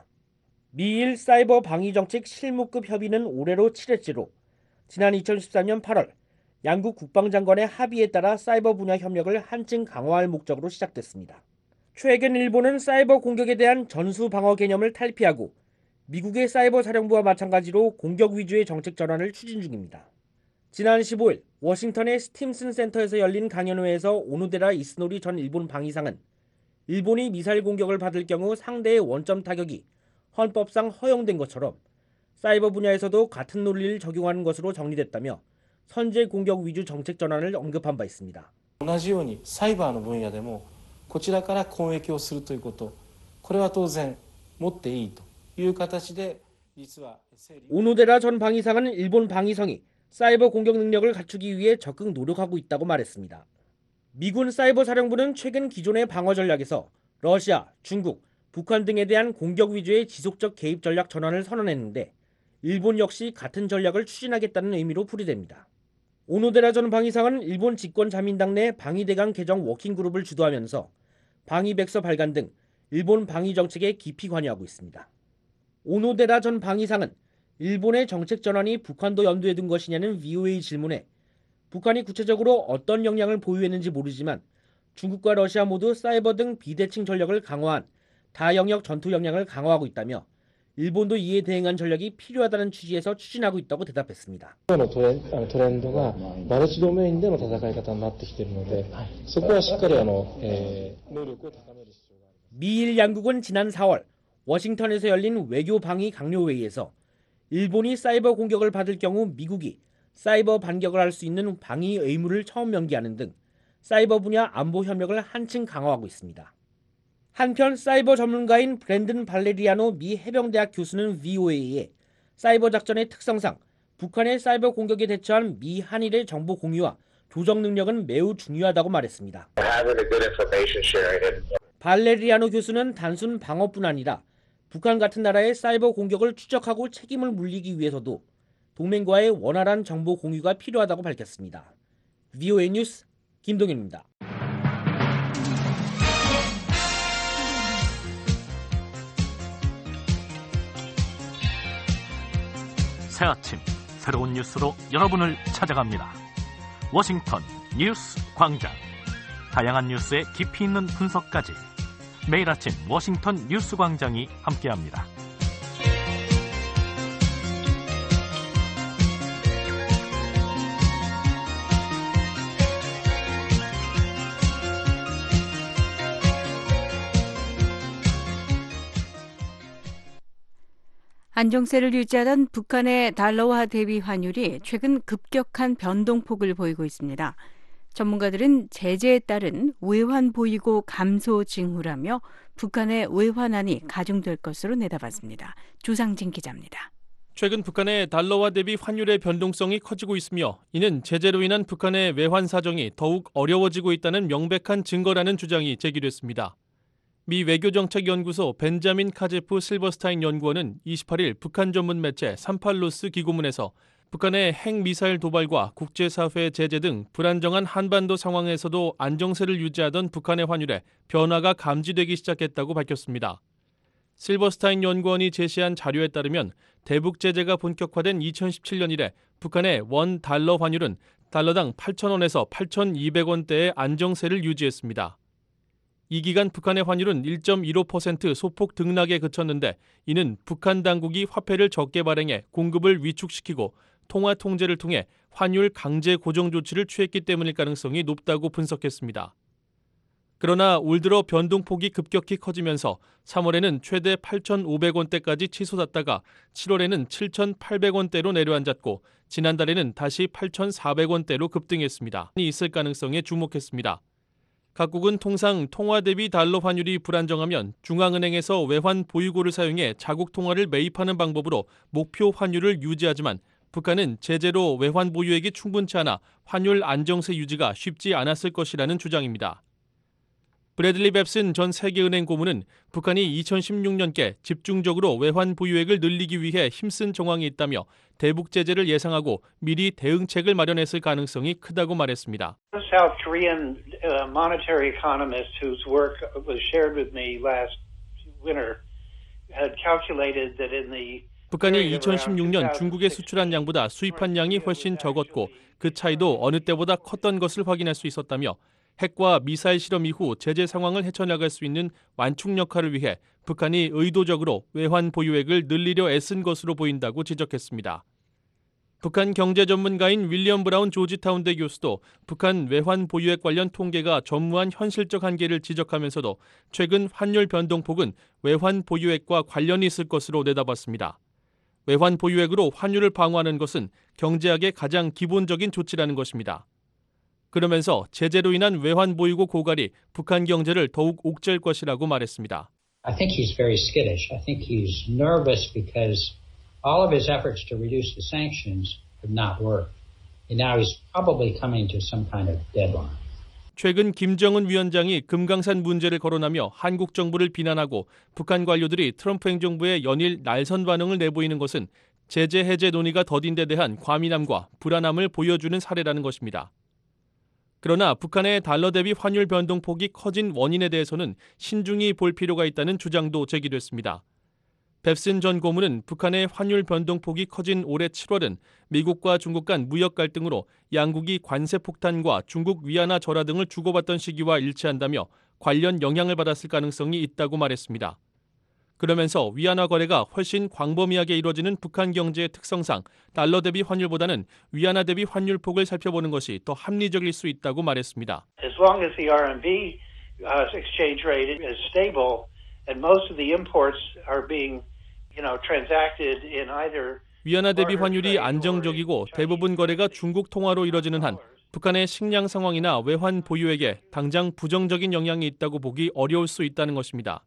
미일 사이버 방위정책 실무급 협의는 올해로 칠 회째로 지난 이천십삼년 팔월 양국 국방장관의 합의에 따라 사이버 분야 협력을 한층 강화할 목적으로 시작됐습니다. 최근 일본은 사이버 공격에 대한 전수 방어 개념을 탈피하고 미국의 사이버 사령부와 마찬가지로 공격 위주의 정책 전환을 추진 중입니다. 지난 십오일 워싱턴의 스팀슨 센터에서 열린 강연회에서 오노데라 이스노리 전 일본 방위상은 일본이 미사일 공격을 받을 경우 상대의 원점 타격이 헌법상 허용된 것처럼 사이버 분야에서도 같은 논리를 적용하는 것으로 정리됐다며 선제 공격 위주 정책 전환을 언급한 바 있습니다. 同じようにサイバーの分野でもこちらから攻撃をするということ、これは当然持っていいという形で実は 오노데라 전 방위상은 일본 방위성이 사이버 공격 능력을 갖추기 위해 적극 노력하고 있다고 말했습니다. 미군 사이버 사령부는 최근 기존의 방어 전략에서 러시아, 중국, 북한 등에 대한 공격 위주의 지속적 개입 전략 전환을 선언했는데 일본 역시 같은 전략을 추진하겠다는 의미로 풀이됩니다. 오노데라 전 방위상은 일본 집권 자민당 내 방위대강 개정 워킹그룹을 주도하면서 방위백서 발간 등 일본 방위 정책에 깊이 관여하고 있습니다. 오노데라 전 방위상은 일본의 정책 전환이 북한도 염두에 둔 것이냐는 브이오에이 질문에 북한이 구체적으로 어떤 역량을 보유했는지 모르지만 중국과 러시아 모두 사이버 등 비대칭 전력을 강화한 다영역 전투 역량을 강화하고 있다며 일본도 이에 대응한 전략이 필요하다는 취지에서 추진하고 있다고 대답했습니다. 미일 양국은 지난 사월 워싱턴에서 열린 외교 방위 강요회의에서 일본이 사이버 공격을 받을 경우 미국이 사이버 반격을 할 수 있는 방위 의무를 처음 명기하는 등 사이버 분야 안보 협력을 한층 강화하고 있습니다. 한편 사이버 전문가인 브랜든 발레리아노 미 해병대학 교수는 브이오에이에 사이버 작전의 특성상 북한의 사이버 공격에 대처한 미 한일의 정보 공유와 조정 능력은 매우 중요하다고 말했습니다. 발레리아노 교수는 단순 방어뿐 아니라 북한 같은 나라의 사이버 공격을 추적하고 책임을 물리기 위해서도 동맹과의 원활한 정보 공유가 필요하다고 밝혔습니다. 브이오에이 뉴스 김동현입니다. 새 아침 새로운 뉴스로 여러분을 찾아갑니다. 워싱턴 뉴스 광장. 다양한 뉴스의 깊이 있는 분석까지 매일 아침 워싱턴 뉴스 광장이 함께합니다. 안정세를 유지하던 북한의 달러화 대비 환율이 최근 급격한 변동폭을 보이고 있습니다. 전문가들은 제재에 따른 외환 보이고 감소 징후라며 북한의 외환안이 가중될 것으로 내다봤습니다. 주상진 기자입니다. 최근 북한의 달러화 대비 환율의 변동성이 커지고 있으며 이는 제재로 인한 북한의 외환 사정이 더욱 어려워지고 있다는 명백한 증거라는 주장이 제기됐습니다. 미 외교정책연구소 벤자민 카제프 실버스타인 연구원은 이십팔 일 북한 전문 매체 삼팔로스 기고문에서 북한의 핵미사일 도발과 국제사회 제재 등 불안정한 한반도 상황에서도 안정세를 유지하던 북한의 환율에 변화가 감지되기 시작했다고 밝혔습니다. 실버스타인 연구원이 제시한 자료에 따르면 대북 제재가 본격화된 이천십칠 년 이래 북한의 원 달러 환율은 달러당 팔천 원에서 팔천이백 원대의 안정세를 유지했습니다. 이 기간 북한의 환율은 일 점 일오 퍼센트 소폭 등락에 그쳤는데 이는 북한 당국이 화폐를 적게 발행해 공급을 위축시키고 통화 통제를 통해 환율 강제 고정 조치를 취했기 때문일 가능성이 높다고 분석했습니다. 그러나 올 들어 변동폭이 급격히 커지면서 삼월에는 최대 팔천오백 원대까지 치솟았다가 칠월에는 칠천팔백 원대로 내려앉았고 지난달에는 다시 팔천사백 원대로 급등했습니다. 있을 가능성에 주목했습니다. 각국은 통상 통화 대비 달러 환율이 불안정하면 중앙은행에서 외환 보유고를 사용해 자국 통화를 매입하는 방법으로 목표 환율을 유지하지만 북한은 제재로 외환 보유액이 충분치 않아 환율 안정세 유지가 쉽지 않았을 것이라는 주장입니다. 브래들리 뱁슨 전 세계은행 고문은 북한이 이천십육 년께 집중적으로 외환 보유액을 늘리기 위해 힘쓴 정황이 있다며 대북 제재를 예상하고 미리 대응책을 마련했을 가능성이 크다고 말했습니다. South Korean uh, monetary economist whose work was shared with me last winter had calculated that in the 북한이 이천십육 년 중국에 수출한 양보다 수입한 양이 훨씬 적었고 그 차이도 어느 때보다 컸던 것을 확인할 수 있었다며 핵과 미사일 실험 이후 제재 상황을 헤쳐나갈 수 있는 완충 역할을 위해 북한이 의도적으로 외환 보유액을 늘리려 애쓴 것으로 보인다고 지적했습니다. 북한 경제 전문가인 윌리엄 브라운 조지타운대 교수도 북한 외환 보유액 관련 통계가 전무한 현실적 한계를 지적하면서도 최근 환율 변동폭은 외환 보유액과 관련이 있을 것으로 내다봤습니다. 외환 보유액으로 환율을 방어하는 것은 경제학의 가장 기본적인 조치라는 것입니다. 그러면서 제재로 인한 외환 보유고 고갈이 북한 경제를 더욱 옥죄일 것이라고 말했습니다. I think he's very skittish. I think he's nervous because all of his efforts to reduce the sanctions have not worked. And now he's probably coming to some kind of deadline. 최근 김정은 위원장이 금강산 문제를 거론하며 한국 정부를 비난하고 북한 관료들이 트럼프 행정부의 연일 날선 반응을 내보이는 것은 제재 해제 논의가 더딘 데 대한 과민함과 불안함을 보여주는 사례라는 것입니다. 그러나 북한의 달러 대비 환율 변동폭이 커진 원인에 대해서는 신중히 볼 필요가 있다는 주장도 제기됐습니다. 뱁슨 전 고문은 북한의 환율 변동폭이 커진 올해 칠월은 미국과 중국 간 무역 갈등으로 양국이 관세 폭탄과 중국 위안화 절하 등을 주고받던 시기와 일치한다며 관련 영향을 받았을 가능성이 있다고 말했습니다. 그러면서 위안화 거래가 훨씬 광범위하게 이루어지는 북한 경제의 특성상 달러 대비 환율보다는 위안화 대비 환율폭을 살펴보는 것이 더 합리적일 수 있다고 말했습니다. As long as the R M B uh, exchange rate is stable and most of the imports are being, you know, transacted in either 위안화 대비 환율이 안정적이고 대부분 거래가 중국 통화로 이뤄지는 한 북한의 식량 상황이나 외환 보유액에 당장 부정적인 영향이 있다고 보기 어려울 수 있다는 것입니다.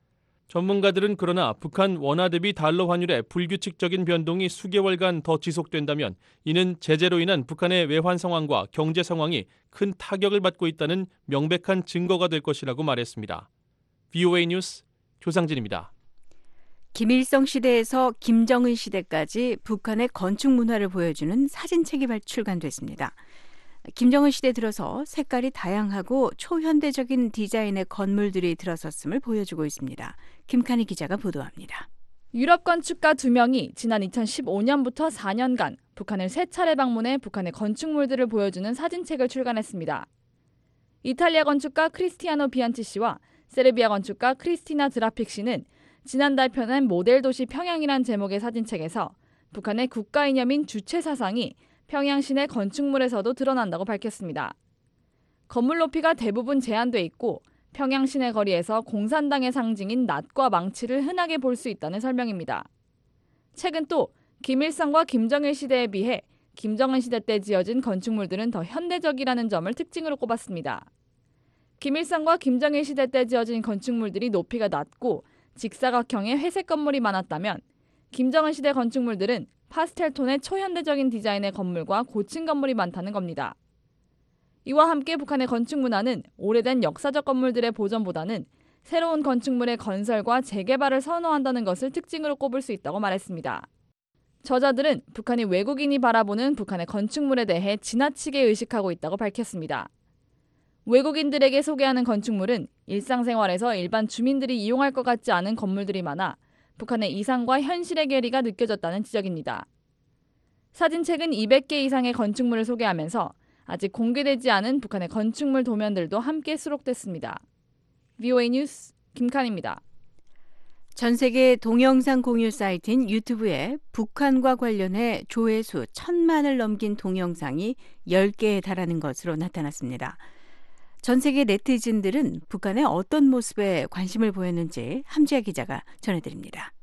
전문가들은 그러나 북한 원화 대비 달러 환율의 불규칙적인 변동이 수개월간 더 지속된다면 이는 제재로 인한 북한의 외환 상황과 경제 상황이 큰 타격을 받고 있다는 명백한 증거가 될 것이라고 말했습니다. 브이오에이 뉴스 조상진입니다. 김일성 시대에서 김정은 시대까지 북한의 건축 문화를 보여주는 사진책이 출간됐습니다. 김정은 시대 들어서 색깔이 다양하고 초현대적인 디자인의 건물들이 들어섰음을 보여주고 있습니다. 김칸희 기자가 보도합니다. 유럽 건축가 두 명이 지난 이천십오 년부터 사 년간 북한을 세 차례 방문해 북한의 건축물들을 보여주는 사진책을 출간했습니다. 이탈리아 건축가 크리스티아노 비안치 씨와 세르비아 건축가 크리스티나 드라픽 씨는 지난달 펴낸 모델 도시 평양이란 제목의 사진책에서 북한의 국가 이념인 주체 사상이 평양 시내 건축물에서도 드러난다고 밝혔습니다. 건물 높이가 대부분 제한돼 있고 평양 시내 거리에서 공산당의 상징인 낫과 망치를 흔하게 볼 수 있다는 설명입니다. 책은 또 김일성과 김정일 시대에 비해 김정은 시대 때 지어진 건축물들은 더 현대적이라는 점을 특징으로 꼽았습니다. 김일성과 김정일 시대 때 지어진 건축물들이 높이가 낮고 직사각형의 회색 건물이 많았다면 김정은 시대 건축물들은 파스텔 톤의 초현대적인 디자인의 건물과 고층 건물이 많다는 겁니다. 이와 함께 북한의 건축 문화는 오래된 역사적 건물들의 보존보다는 새로운 건축물의 건설과 재개발을 선호한다는 것을 특징으로 꼽을 수 있다고 말했습니다. 저자들은 북한이 외국인이 바라보는 북한의 건축물에 대해 지나치게 의식하고 있다고 밝혔습니다. 외국인들에게 소개하는 건축물은 일상생활에서 일반 주민들이 이용할 것 같지 않은 건물들이 많아 북한의 이상과 현실의 괴리가 느껴졌다는 지적입니다. 사진책은 이백 개 이상의 건축물을 소개하면서 아직 공개되지 않은 북한의 건축물 도면들도 함께 수록됐습니다. 브이오에이 뉴스 김칸입니다. 전 세계 동영상 공유 사이트인 유튜브에 북한과 관련해 조회수 천만을 넘긴 동영상이 열 개에 달하는 것으로 나타났습니다. 전 세계 네티즌들은 북한의 어떤 모습에 관심을 보였는지 함지아 기자가 전해드립니다.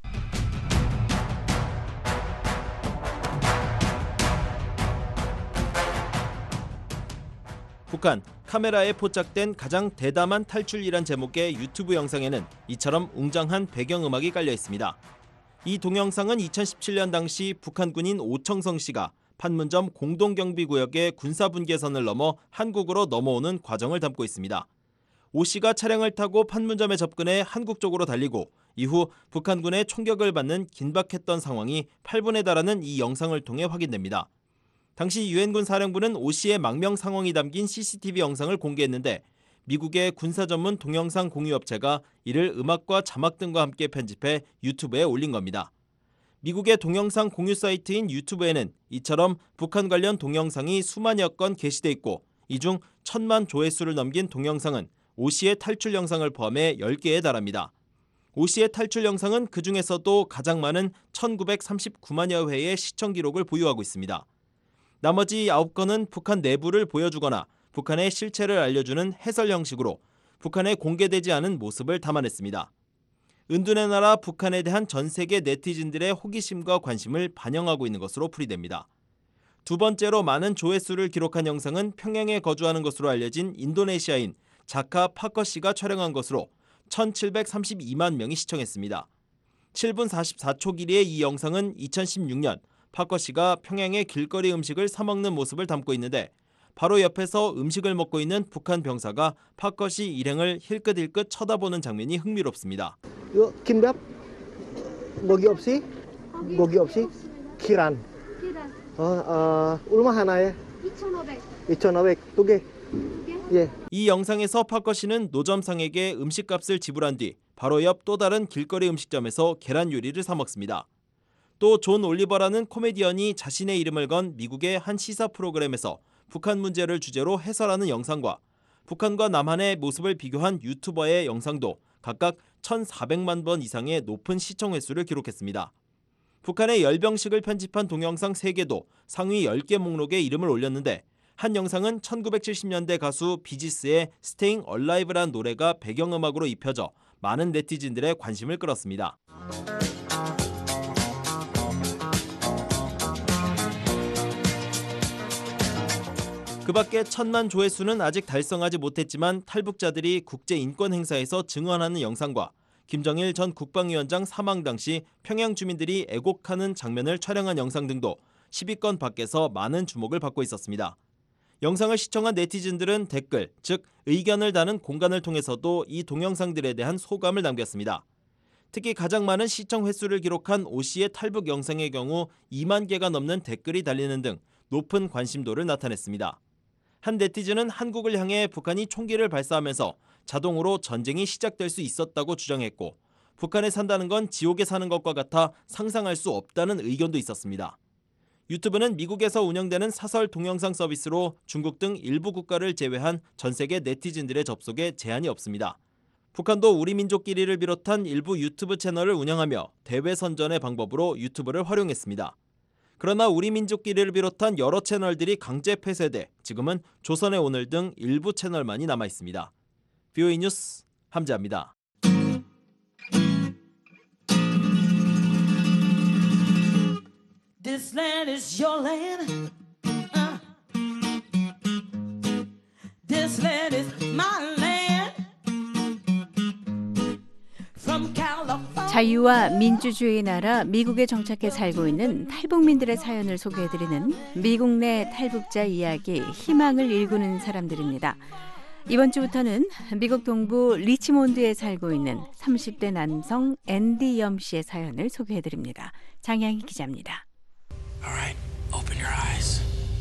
북한 카메라에 포착된 가장 대담한 탈출이란 제목의 유튜브 영상에는 이처럼 웅장한 배경음악이 깔려 있습니다. 이 동영상은 이천십칠 년 당시 북한군인 오청성 씨가 판문점 공동경비구역의 군사분계선을 넘어 한국으로 넘어오는 과정을 담고 있습니다. 오 씨가 차량을 타고 판문점에 접근해 한국 쪽으로 달리고 이후 북한군의 총격을 받는 긴박했던 상황이 팔 분에 달하는 이 영상을 통해 확인됩니다. 당시 유엔군 사령부는 오 씨의 망명 상황이 담긴 씨씨티비 영상을 공개했는데 미국의 군사 전문 동영상 공유업체가 이를 음악과 자막 등과 함께 편집해 유튜브에 올린 겁니다. 미국의 동영상 공유 사이트인 유튜브에는 이처럼 북한 관련 동영상이 수만여 건 게시돼 있고 이 중 천만 조회수를 넘긴 동영상은 오 씨의 탈출 영상을 포함해 열 개에 달합니다. 오 씨의 탈출 영상은 그중에서도 가장 많은 천구백삼십구만여 회의 시청 기록을 보유하고 있습니다. 나머지 아홉 건은 북한 내부를 보여주거나 북한의 실체를 알려주는 해설 형식으로 북한에 공개되지 않은 모습을 담아냈습니다. 은둔의 나라 북한에 대한 전 세계 네티즌들의 호기심과 관심을 반영하고 있는 것으로 풀이됩니다. 두 번째로 많은 조회수를 기록한 영상은 평양에 거주하는 것으로 알려진 인도네시아인 자카 파커 씨가 촬영한 것으로 천칠백삼십이만 명이 시청했습니다. 칠 분 사십사 초 길이의 이 영상은 이천십육 년 파커 씨가 평양의 길거리 음식을 사 먹는 모습을 담고 있는데 바로 옆에서 음식을 먹고 있는 북한 병사가 파커 씨 일행을 힐끗힐끗 쳐다보는 장면이 흥미롭습니다. 이거 김밥? 고기 없이? 고기 없이? 계란. 계란. 어, 어, 얼마 하나에? 이천오백. 이천오백 두 개. 예. 이 영상에서 파커 씨는 노점상에게 음식값을 지불한 뒤 바로 옆 또 다른 길거리 음식점에서 계란 요리를 사 먹습니다. 또 존 올리버라는 코미디언이 자신의 이름을 건 미국의 한 시사 프로그램에서 북한 문제를 주제로 해설하는 영상과 북한과 남한의 모습을 비교한 유튜버의 영상도 각각 천사백만 번 이상의 높은 시청 횟수를 기록했습니다. 북한의 열병식을 편집한 동영상 세 개도 상위 열 개 목록에 이름을 올렸는데 한 영상은 천구백칠십 년대 가수 비지스의 Staying Alive라는 노래가 배경음악으로 입혀져 많은 네티즌들의 관심을 끌었습니다. 그 밖에 천만 조회수는 아직 달성하지 못했지만 탈북자들이 국제인권행사에서 증언하는 영상과 김정일 전 국방위원장 사망 당시 평양 주민들이 애곡하는 장면을 촬영한 영상 등도 십 위권 밖에서 많은 주목을 받고 있었습니다. 영상을 시청한 네티즌들은 댓글, 즉 의견을 다는 공간을 통해서도 이 동영상들에 대한 소감을 남겼습니다. 특히 가장 많은 시청 횟수를 기록한 오 씨의 탈북 영상의 경우 이만 개가 넘는 댓글이 달리는 등 높은 관심도를 나타냈습니다. 한 네티즌은 한국을 향해 북한이 총기를 발사하면서 자동으로 전쟁이 시작될 수 있었다고 주장했고 북한에 산다는 건 지옥에 사는 것과 같아 상상할 수 없다는 의견도 있었습니다. 유튜브는 미국에서 운영되는 사설 동영상 서비스로 중국 등 일부 국가를 제외한 전 세계 네티즌들의 접속에 제한이 없습니다. 북한도 우리 민족끼리를 비롯한 일부 유튜브 채널을 운영하며 대외 선전의 방법으로 유튜브를 활용했습니다. 그러나 우리 민족끼리를 비롯한 여러 채널들이 강제 폐쇄돼 지금은 조선의 오늘 등 일부 채널만이 남아 있습니다. 브이오에이 뉴스 함지아입니다. This land is your land. Uh. This land is my land. From California. 자유와 민주주의 나라 미국에 정착해 살고 있는 탈북민들의 사연을 소개해드리는 미국 내 탈북자 이야기, 희망을 일구는 사람들입니다. 이번 주부터는 미국 동부 리치몬드에 살고 있는 삼십 대 남성 앤디 염 씨의 사연을 소개해드립니다. 장양희 기자입니다. All right, open your eyes.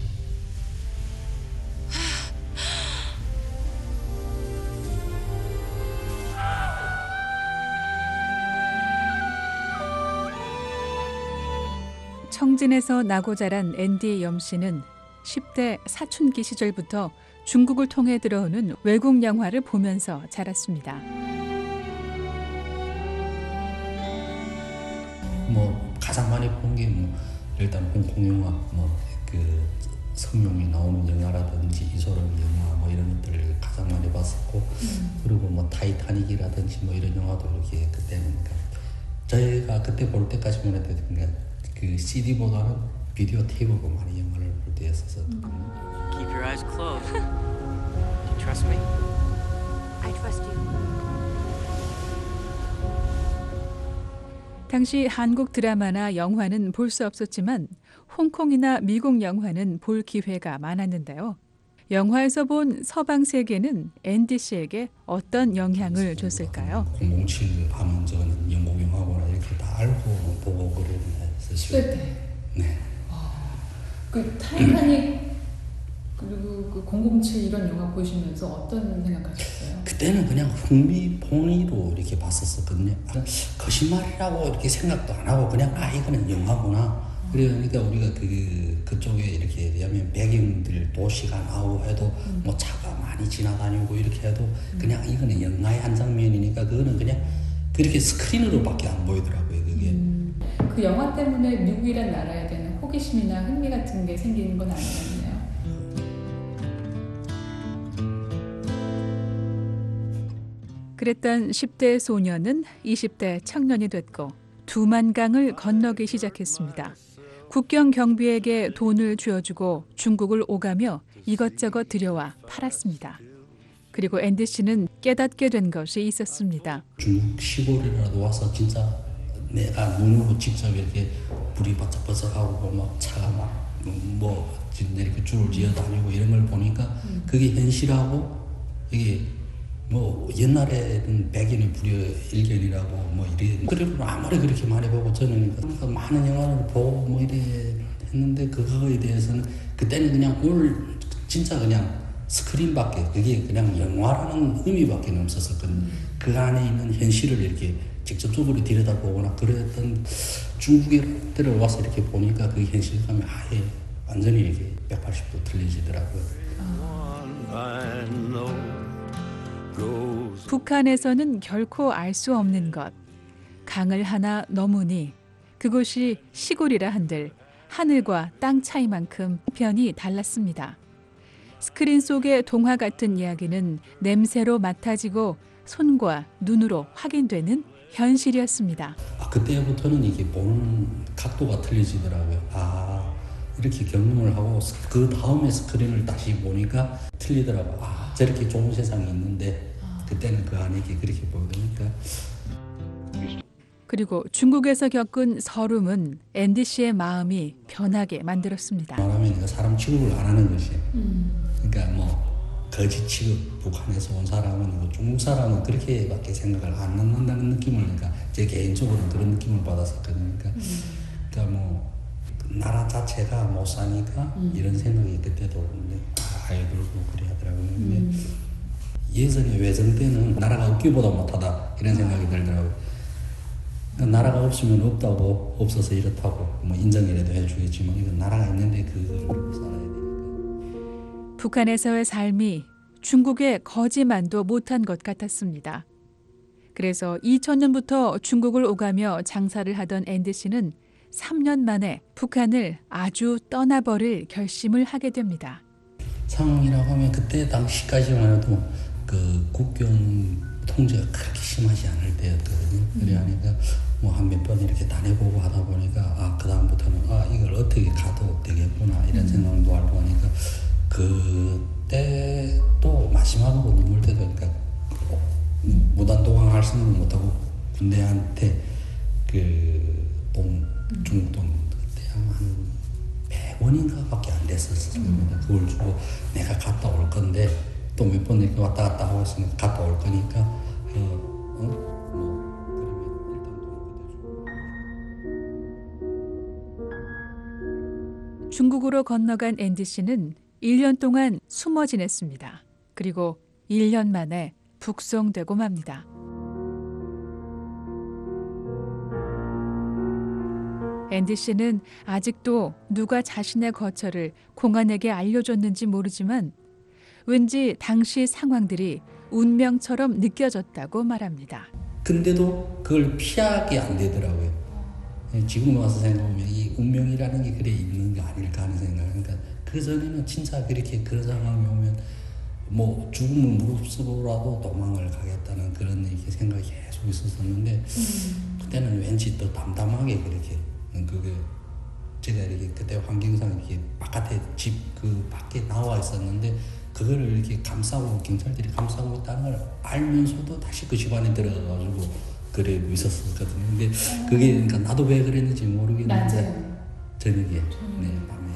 청진에서 나고 자란 앤디 염 씨는 십 대 사춘기 시절부터 중국을 통해 들어오는 외국 영화를 보면서 자랐습니다. 뭐 가장 많이 본 게 뭐 일단 홍콩 영화, 뭐 그 성룡이 나오는 영화라든지 이소룡 영화 뭐 이런 것들을 가장 많이 봤었고, 음. 그리고 뭐 타이타닉이라든지 뭐 이런 영화도 이렇게 그때는 그러니까 저희가 그때 볼 때까지만 해도 그러니까 그 씨디보다는 비디오 테이프로 많이 영화를 볼 때였어서. 음. Keep your eyes closed. Do you trust me? I trust you. 당시 한국 드라마나 영화는 볼 수 없었지만 홍콩이나 미국 영화는 볼 기회가 많았는데요. 영화에서 본 서방 세계는 앤디 씨에게 어떤 영향을 줬을까요? 공공칠 하면 저는 영국 영화구나 이렇게 다 알고 보고 그러는 했었어요. 네. 네. 아, 그 타이타닉 그리고 그 공공칠 이런 영화 보시면서 어떤 생각하셨어요? 그때는 그냥 흥미본위로 이렇게 봤었거든요. 거짓말이라고 이렇게 생각도 안 하고 그냥 아 이거는 영화구나. 그러니까 우리가 그 그쪽에 이렇게 왜냐면 배경들 도시가 나오고 해도 음. 뭐 차가 많이 지나다니고 이렇게 해도 그냥 이거는 영화의 한 장면이니까 그거는 그냥 그렇게 스크린으로밖에 안 보이더라고요. 그게. 음. 그 영화 때문에 미국이란 나라에 대한 호기심이나 흥미 같은 게 생기는 건 아니었나요? 그랬던 십 대 소년은 이십 대 청년이 됐고 두만강을 건너기 시작했습니다. 국경 경비에게 돈을 쥐어주고 중국을 오가며 이것저것 들여와 팔았습니다. 그리고 앤디 씨는 깨닫게 된 것이 있었습니다. 중국 시골이라도 와서 진짜 내가 눈으로 직접 이렇게 불이 바짝바짝하고 막 차가 막 뭐 이렇게 줄을 지어 다니고 이런 걸 보니까 그게 현실하고 이게 뭐 옛날에는 백인의 불여일견이라고 뭐 이래 그리고 아무리 그렇게 많이 보고 저는 그러니까 많은 영화를 보고 뭐 이래 했는데 그거에 대해서는 그때는 그냥 오늘 진짜 그냥 스크린밖에 그게 그냥 영화라는 의미밖에 없었거든요. 그 안에 있는 현실을 이렇게 직접적으로 들여다보거나 그랬던 중국에 들어와서 이렇게 보니까 그 현실감이 아예 완전히 이렇게 백팔십 도 틀려지더라고요. 북한에서는 결코 알 수 없는 것. 강을 하나 넘으니 그곳이 시골이라 한들 하늘과 땅 차이만큼 편이 달랐습니다. 스크린 속의 동화 같은 이야기는 냄새로 맡아지고 손과 눈으로 확인되는 현실이었습니다. 아, 그때부터는 이게 보는 각도가 틀려지더라고요. 아, 이렇게 경험을 하고 그 다음에 스크린을 다시 보니까 틀리더라고요. 아, 저렇게 좋은 세상이 있는데 그때는 그 안에 그렇게 보이니까. 그리고 중국에서 겪은 서름은 앤디 씨의 마음이 변하게 만들었습니다. 말하면 사람 취급을 안 하는 것이. 음. 그러니까 뭐 거짓 취급, 북한에서 온 사람은 중국 사람은 그렇게밖에 생각을 안 한다는 느낌을 그러니까 제 개인적으로는 그런 느낌을 받았었거든요. 그러니까, 음. 그러니까 뭐 나라 자체가 못 사니까 음. 이런 생각이 그때도 아예 들고 그래 하더라고요. 근데 음. 예전에 외정 때는 나라가 없기보다 못하다 이런 생각이 들더라고요. 그러니까 나라가 없으면 없다고 없어서 이렇다고 뭐 인정이라도 해주겠지만 이건 나라가 있는데 그걸 살아야 되니까. 북한에서의 삶이 중국에 거지만도 못한 것 같았습니다. 그래서 이천 년부터 중국을 오가며 장사를 하던 앤디 씨는 삼 년 만에 북한을 아주 떠나버릴 결심을 하게 됩니다. 상황이라고 하면 그때 당시까지만 해도 그 국경 통제가 그렇게 심하지 않을 때였거든요. 그래 하니까 뭐 한 몇 번 이렇게 다녀보고 하다 보니까 아 그다음부터는 아 이걸 어떻게 가도 되겠구나 이런 생각도 알고 하니까 그때 또 마지막으로 눈물 때도 그러니까 무단도강할 생각을 못하고 군대한테 그돈 중국 돈 그때 한 백 원인가밖에 안 됐었습니다. 그걸 주고 내가 갔다 올 건데 또 몇 번 이렇게 왔다 갔다 하고 있으니까 갔다 올 거니까 어, 어? 중국으로 건너간 앤디 씨는 일 년 동안 숨어 지냈습니다. 그리고 일 년 만에 북송되고 맙니다. 앤디 씨는 아직도 누가 자신의 거처를 공안에게 알려줬는지 모르지만 왠지 당시 상황들이 운명처럼 느껴졌다고 말합니다. 근데도 그걸 피하게 안 되더라고요. 지금 와서 생각하면 이 운명이라는 게 그래 있는 게 아닐까 하는 생각. 그러니까 그 전에는 진짜 그렇게 그런 상황이 오면 뭐 죽음을 무릅쓰고라도 도망을 가겠다는 그런 이렇게 생각이 계속 있었었는데 음. 그때는 왠지 더 담담하게 그렇게 그게 제가 이렇게 그때 환경상 이렇게 바깥에 집 그 밖에 나와 있었는데 그거를 이렇게 감싸고 경찰들이 감싸고 있다는 걸 알면서도 다시 그 집 안에 들어가가지고 그래 있었었거든요. 근데 그게 그러니까 나도 왜 그랬는지 모르겠는데 저녁에 네 밤에.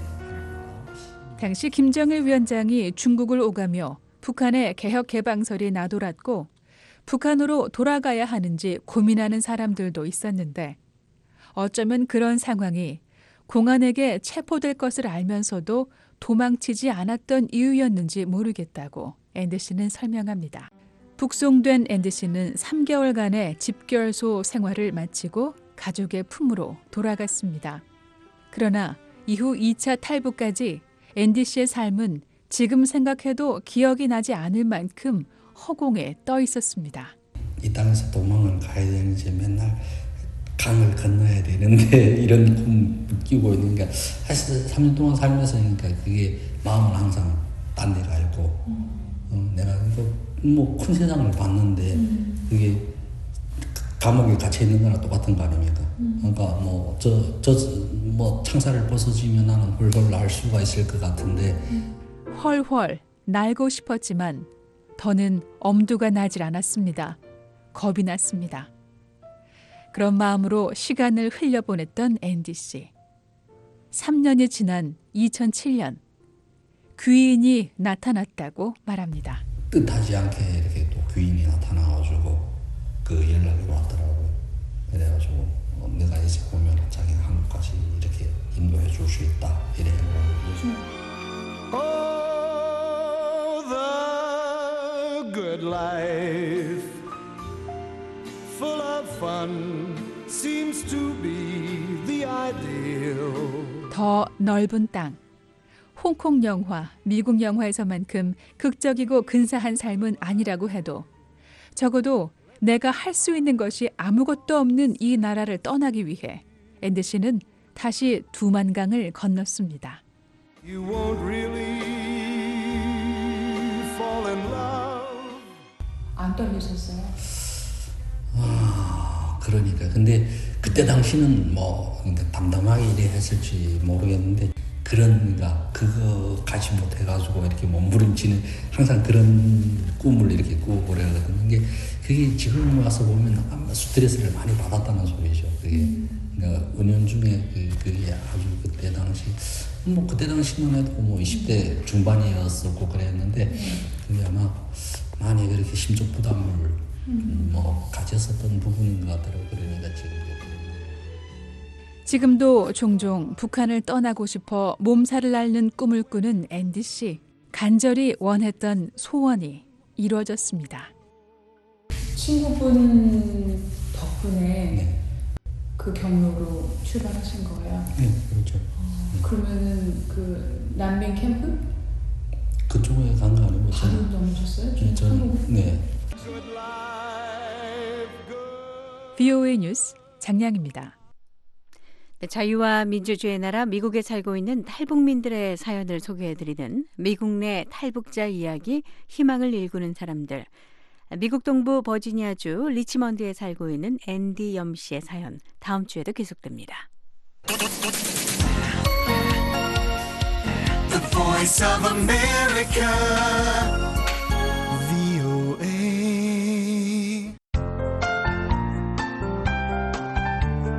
당시 김정일 위원장이 중국을 오가며 북한의 개혁 개방설이 나돌았고 북한으로 돌아가야 하는지 고민하는 사람들도 있었는데 어쩌면 그런 상황이 공안에게 체포될 것을 알면서도 도망치지 않았던 이유였는지 모르겠다고 앤디 씨는 설명합니다. 북송된 앤디 씨는 삼 개월간의 집결소 생활을 마치고 가족의 품으로 돌아갔습니다. 그러나 이후 이 차 탈북까지 앤디 씨의 삶은 지금 생각해도 기억이 나지 않을 만큼 허공에 떠 있었습니다. 이 땅에서 도망을 가야 되는지 맨날 강을 건너야 되는데 이런 꿈 끼고 있는 게 사실 삼 년 동안 살면서 그러니까 그게 마음은 항상 딴 데 가 있고 어, 내가 뭐 큰 세상을 봤는데 음. 그게 감옥에 갇혀 있는 거나 똑같은 거 아닙니까? 음. 그러니까 뭐 저 저 뭐 창살을 벗어지면 나는 헐헐 날 수가 있을 것 같은데 음. 헐헐 날고 싶었지만 더는 엄두가 나질 않았습니다. 겁이 났습니다. 그런 마음으로 시간을 흘려보냈던 앤디 씨. 삼 년이 지난 이천칠 년 귀인이 나타났다고 말합니다. 뜻하지 않게 이렇게 또 귀인이 나타나가지고 그 연락이 왔더라고요. 그래가지고 어, 내가 이제 보면 자기 한국까지 이렇게 인도해 줄 수 있다 이래요. Oh, the good life, full of fun, seems to be the ideal. 더 넓은 땅. 홍콩 영화, 미국 영화에서만큼 극적이고 근사한 삶은 아니라고 해도 적어도 내가 할 수 있는 것이 아무것도 없는 이 나라를 떠나기 위해 앤디 씨는 다시 두만강을 건넜습니다. You won't really fall in love. 안 떨리셨어요? 아, 그러니까 근데 그때 당시는 뭐 그러니까 담담하게 이래 했을지 모르겠는데 그런가 그거 가지 못해가지고 이렇게 몸부림치는 항상 그런 꿈을 이렇게 꾸고 그래거든요. 이게 그게 지금 와서 보면 아마 스트레스를 많이 받았다는 소리죠. 그게 음. 그러니까 은연중에 그 그게 아주 그때 당시 뭐 그때 당시만 해도 뭐 이십 대 중반이었었고 그랬는데 그게 아마 많이 그렇게 심적 부담을 음. 뭐 가졌었던 부분인 것 같더라고요. 그러니까 지금. 지금도 종종 북한을 떠나고 싶어 몸살을 앓는 꿈을 꾸는 앤디 씨. 간절히 원했던 소원이 이루어졌습니다. 친구분 덕분에 네. 그 경로로 출발하신 거예요? 네, 그렇죠. 어, 그러면은 그 난민 캠프? 그쪽에 간 거 아니고 바로 넘으셨어요? 네, 저는 네. 브이오에이 뉴스 장량입니다. 네, 자유와 민주주의의 나라 미국에 살고 있는 탈북민들의 사연을 소개해드리는 미국 내 탈북자 이야기, 희망을 일구는 사람들. 미국 동부 버지니아주 리치먼드에 살고 있는 앤디 염 씨의 사연, 다음 주에도 계속됩니다. The Voice of America, 브이오에이.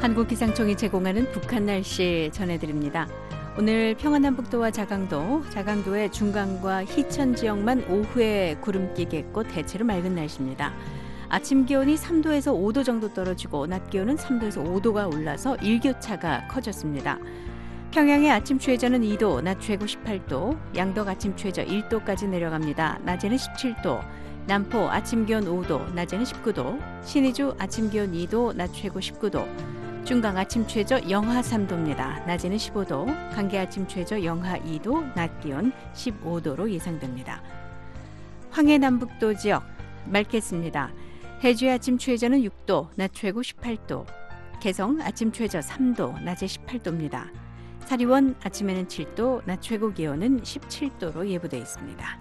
한국기상청이 제공하는 북한 날씨 전해드립니다. 오늘 평안남북도와 자강도, 자강도의 중강과 희천 지역만 오후에 구름 끼겠고 대체로 맑은 날씨입니다. 아침 기온이 삼 도에서 오 도 정도 떨어지고 낮 기온은 삼 도에서 오 도가 올라서 일교차가 커졌습니다. 평양의 아침 최저는 이 도, 낮 최고 십팔 도, 양덕 아침 최저 일 도까지 내려갑니다. 낮에는 십칠 도, 남포 아침 기온 오 도, 낮에는 십구 도, 신의주 아침 기온 이 도, 낮 최고 십구 도, 중강 아침 최저 영하 삼 도입니다. 낮에는 십오 도, 강계 아침 최저 영하 이 도, 낮 기온 십오 도로 예상됩니다. 황해 남북도 지역 맑겠습니다. 해주의 아침 최저는 육 도, 낮 최고 십팔 도, 개성 아침 최저 삼 도, 낮에 십팔 도입니다. 사리원 아침에는 칠 도, 낮 최고 기온은 십칠 도로 예보돼 있습니다.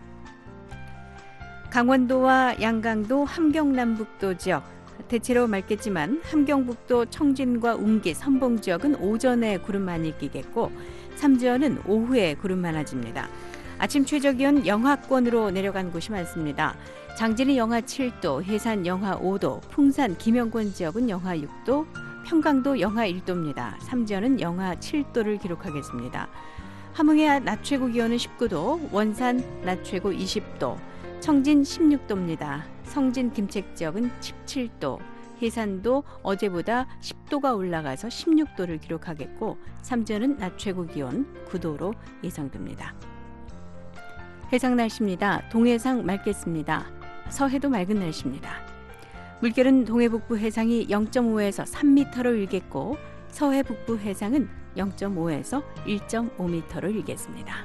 강원도와 양강도, 함경남북도 지역 대체로 맑겠지만 함경북도 청진과 웅기, 선봉 지역은 오전에 구름 많이 끼겠고 삼지연은 오후에 구름 많아집니다. 아침 최저 기온 영하권으로 내려간 곳이 많습니다. 장진이 영하 칠 도, 해산 영하 오 도, 풍산, 김영권 지역은 영하 육 도, 평강도 영하 일 도입니다. 삼지연은 영하 칠 도를 기록하겠습니다. 함흥의 낮 최고 기온은 십구 도, 원산 낮 최고 이십 도, 청진 십육 도입니다. 성진 김책 지역은 십칠 도, 해산도 어제보다 십 도가 올라가서 십육 도를 기록하겠고 삼지연은 낮 최고 기온 구 도로 예상됩니다. 해상 날씨입니다. 동해상 맑겠습니다. 서해도 맑은 날씨입니다. 물결은 동해 북부 해상이 영 점 오에서 삼 미터로 일겠고 서해 북부 해상은 영 점 오에서 일 점 오 미터로 일겠습니다.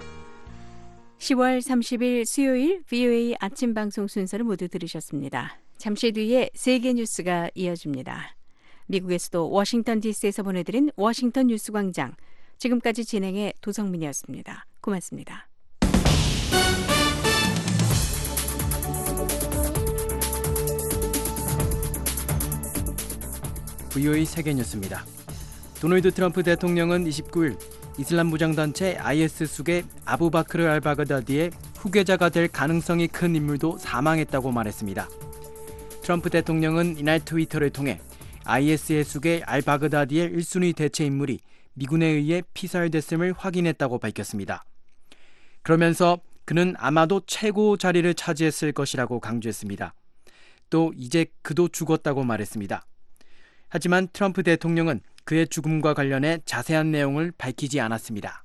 시월 삼십일 수요일 브이오에이 아침 방송 순서를 모두 들으셨습니다. 잠시 뒤에 세계 뉴스가 이어집니다. 미국의 수도 워싱턴 디씨에서 보내드린 워싱턴 뉴스 광장. 지금까지 진행의 도성민이었습니다. 고맙습니다. 브이오에이 세계 뉴스입니다. 도널드 트럼프 대통령은 이십구일 이슬람 무장단체 아이에스 숙의 아부바크르 알바그다디의 후계자가 될 가능성이 큰 인물도 사망했다고 말했습니다. 트럼프 대통령은 이날 트위터를 통해 아이에스의 숙의 알바그다디의 일 순위 대체 인물이 미군에 의해 피살됐음을 확인했다고 밝혔습니다. 그러면서 그는 아마도 최고 자리를 차지했을 것이라고 강조했습니다. 또 이제 그도 죽었다고 말했습니다. 하지만 트럼프 대통령은 그의 죽음과 관련해 자세한 내용을 밝히지 않았습니다.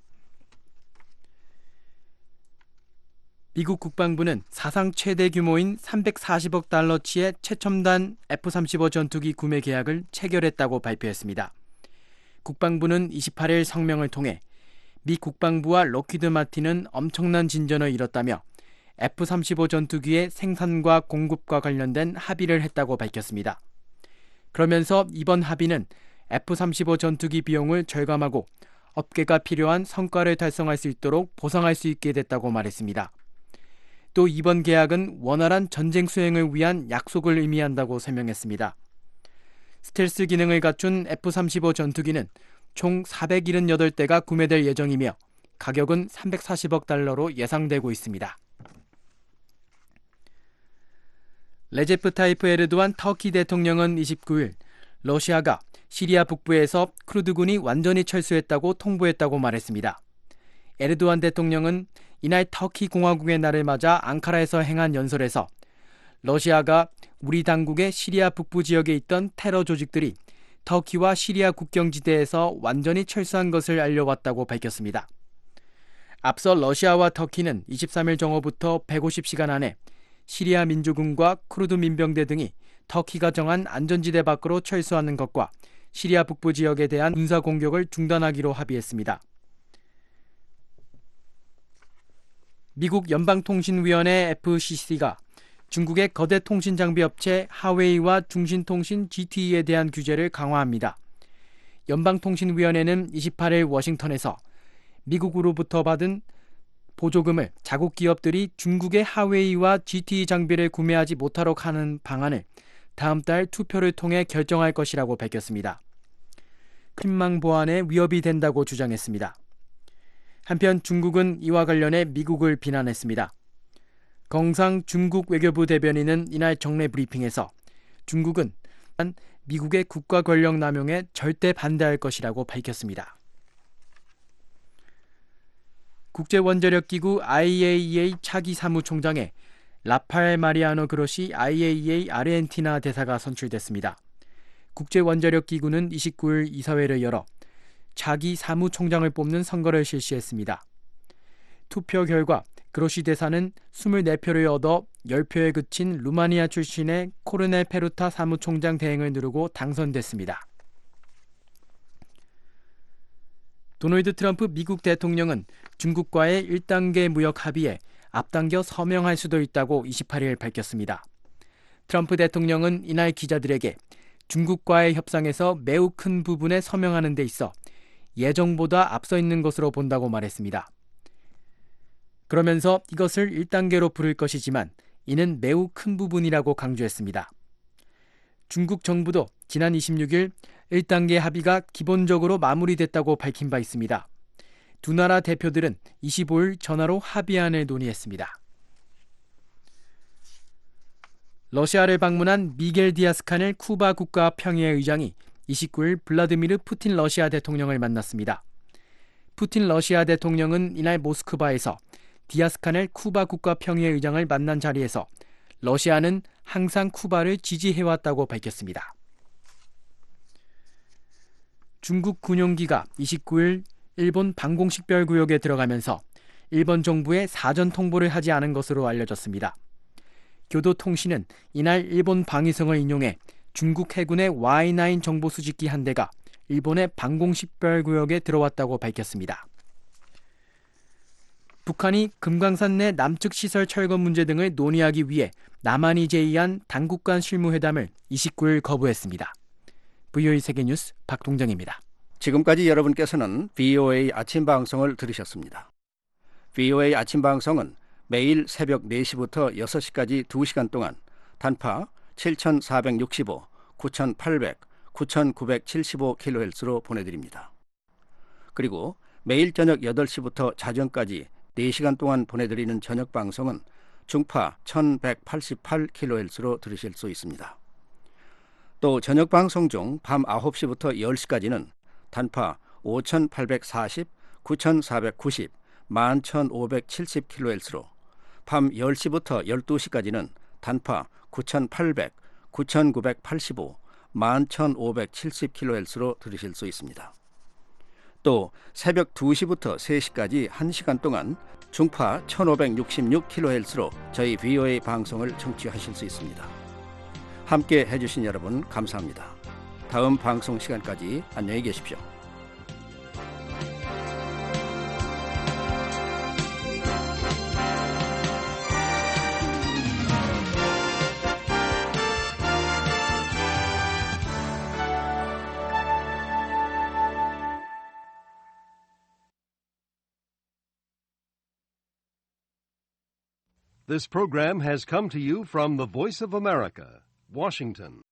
미국 국방부는 사상 최대 규모인 삼백사십억 달러치의 최첨단 에프 삼십오 전투기 구매 계약을 체결했다고 발표했습니다. 국방부는 이십팔일 성명을 통해 미 국방부와 록히드 마틴은 엄청난 진전을 이뤘다며 에프 삼십오 전투기의 생산과 공급과 관련된 합의를 했다고 밝혔습니다. 그러면서 이번 합의는 에프 삼십오 전투기 비용을 절감하고 업계가 필요한 성과를 달성할 수 있도록 보상할 수 있게 됐다고 말했습니다. 또 이번 계약은 원활한 전쟁 수행을 위한 약속을 의미한다고 설명했습니다. 스텔스 기능을 갖춘 에프 삼십오 전투기는 총 사백칠십팔 대가 구매될 예정이며 가격은 삼백사십억 달러로 예상되고 있습니다. 레제프 타이프 에르도안 터키 대통령은 이십구일 러시아가 시리아 북부에서 쿠르드군이 완전히 철수했다고 통보했다고 말했습니다. 에르도안 대통령은 이날 터키 공화국의 날을 맞아 앙카라에서 행한 연설에서 러시아가 우리 당국의 시리아 북부 지역에 있던 테러 조직들이 터키와 시리아 국경지대에서 완전히 철수한 것을 알려왔다고 밝혔습니다. 앞서 러시아와 터키는 이십삼일 정오부터 백오십 시간 안에 시리아 민주군과 쿠르드 민병대 등이 터키가 정한 안전지대 밖으로 철수하는 것과 시리아 북부 지역에 대한 군사 공격을 중단하기로 합의했습니다. 미국 연방통신위원회 에프씨씨가 중국의 거대 통신 장비 업체 하웨이와 중신통신 지티이에 대한 규제를 강화합니다. 연방통신위원회는 이십팔일 워싱턴에서 미국으로부터 받은 보조금을 자국 기업들이 중국의 하웨이와 지티이 장비를 구매하지 못하도록 하는 방안을 다음 달 투표를 통해 결정할 것이라고 밝혔습니다. 신망 보안에 위협이 된다고 주장했습니다. 한편 중국은 이와 관련해 미국을 비난했습니다. 경상 중국 외교부 대변인은 이날 정례 브리핑에서 중국은 미국의 국가 권력 남용에 절대 반대할 것이라고 밝혔습니다. 국제원자력기구 아이에이이에이 차기 사무총장에 라파엘 마리아노 그로시 아이에이이에이 아르헨티나 대사가 선출됐습니다. 국제원자력기구는 이십구일 이사회를 열어 차기 사무총장을 뽑는 선거를 실시했습니다. 투표 결과 그로시 대사는 이십사 표를 얻어 십 표에 그친 루마니아 출신의 코르넬 페루타 사무총장 대행을 누르고 당선됐습니다. 도널드 트럼프 미국 대통령은 중국과의 일 단계 무역 합의에 앞당겨 서명할 수도 있다고 이십팔일 밝혔습니다. 트럼프 대통령은 이날 기자들에게 중국과의 협상에서 매우 큰 부분에 서명하는 데 있어 예정보다 앞서 있는 것으로 본다고 말했습니다. 그러면서 이것을 일 단계로 부를 것이지만 이는 매우 큰 부분이라고 강조했습니다. 중국 정부도 지난 이십육일 일 단계 합의가 기본적으로 마무리됐다고 밝힌 바 있습니다. 두 나라 대표들은 이십오일 전화로 합의안을 논의했습니다. 러시아를 방문한 미겔 디아스카넬 쿠바 국가평의회의장이 이십구일 블라디미르 푸틴 러시아 대통령을 만났습니다. 푸틴 러시아 대통령은 이날 모스크바에서 디아스카넬 쿠바 국가평의회의장을 만난 자리에서 러시아는 항상 쿠바를 지지해왔다고 밝혔습니다. 중국 군용기가 이십구일 일본 방공식별구역에 들어가면서 일본 정부에 사전 통보를 하지 않은 것으로 알려졌습니다. 교도통신은 이날 일본 방위성을 인용해 중국 해군의 와이 나인 정보 수집기 한 대가 일본의 방공식별구역에 들어왔다고 밝혔습니다. 북한이 금강산 내 남측 시설 철거 문제 등을 논의하기 위해 남한이 제의한 당국 간 실무회담을 이십구일 거부했습니다. 브이오에이 세계뉴스 박동정입니다. 지금까지 여러분께서는 브이오에이 아침 방송을 들으셨습니다. 브이오에이 아침 방송은 매일 새벽 네 시부터 여섯 시까지 두 시간 동안 단파 칠천사백육십오, 구천팔백, 구천구백칠십오 킬로헤르츠로 보내드립니다. 그리고 매일 저녁 여덟 시부터 자정까지 네 시간 동안 보내드리는 저녁 방송은 중파 천백팔십팔 킬로헤르츠로 들으실 수 있습니다. 또 저녁 방송 중 밤 아홉 시부터 열 시까지는 단파 오천팔백사십, 구천사백구십, 만 천오백칠십 킬로헤르츠로, 밤 열 시부터 열두 시까지는 단파 구천팔백, 구천구백팔십오, 만 천오백칠십 킬로헤르츠로 들으실 수 있습니다. 또 새벽 두 시부터 세 시까지 한 시간 동안 중파 천오백육십육 킬로헤르츠로 저희 브이오에이 방송을 청취하실 수 있습니다. 함께 해주신 여러분 감사합니다. 다음 방송 시간까지 안녕히 계십시오. This program has come to you from the Voice of America, Washington.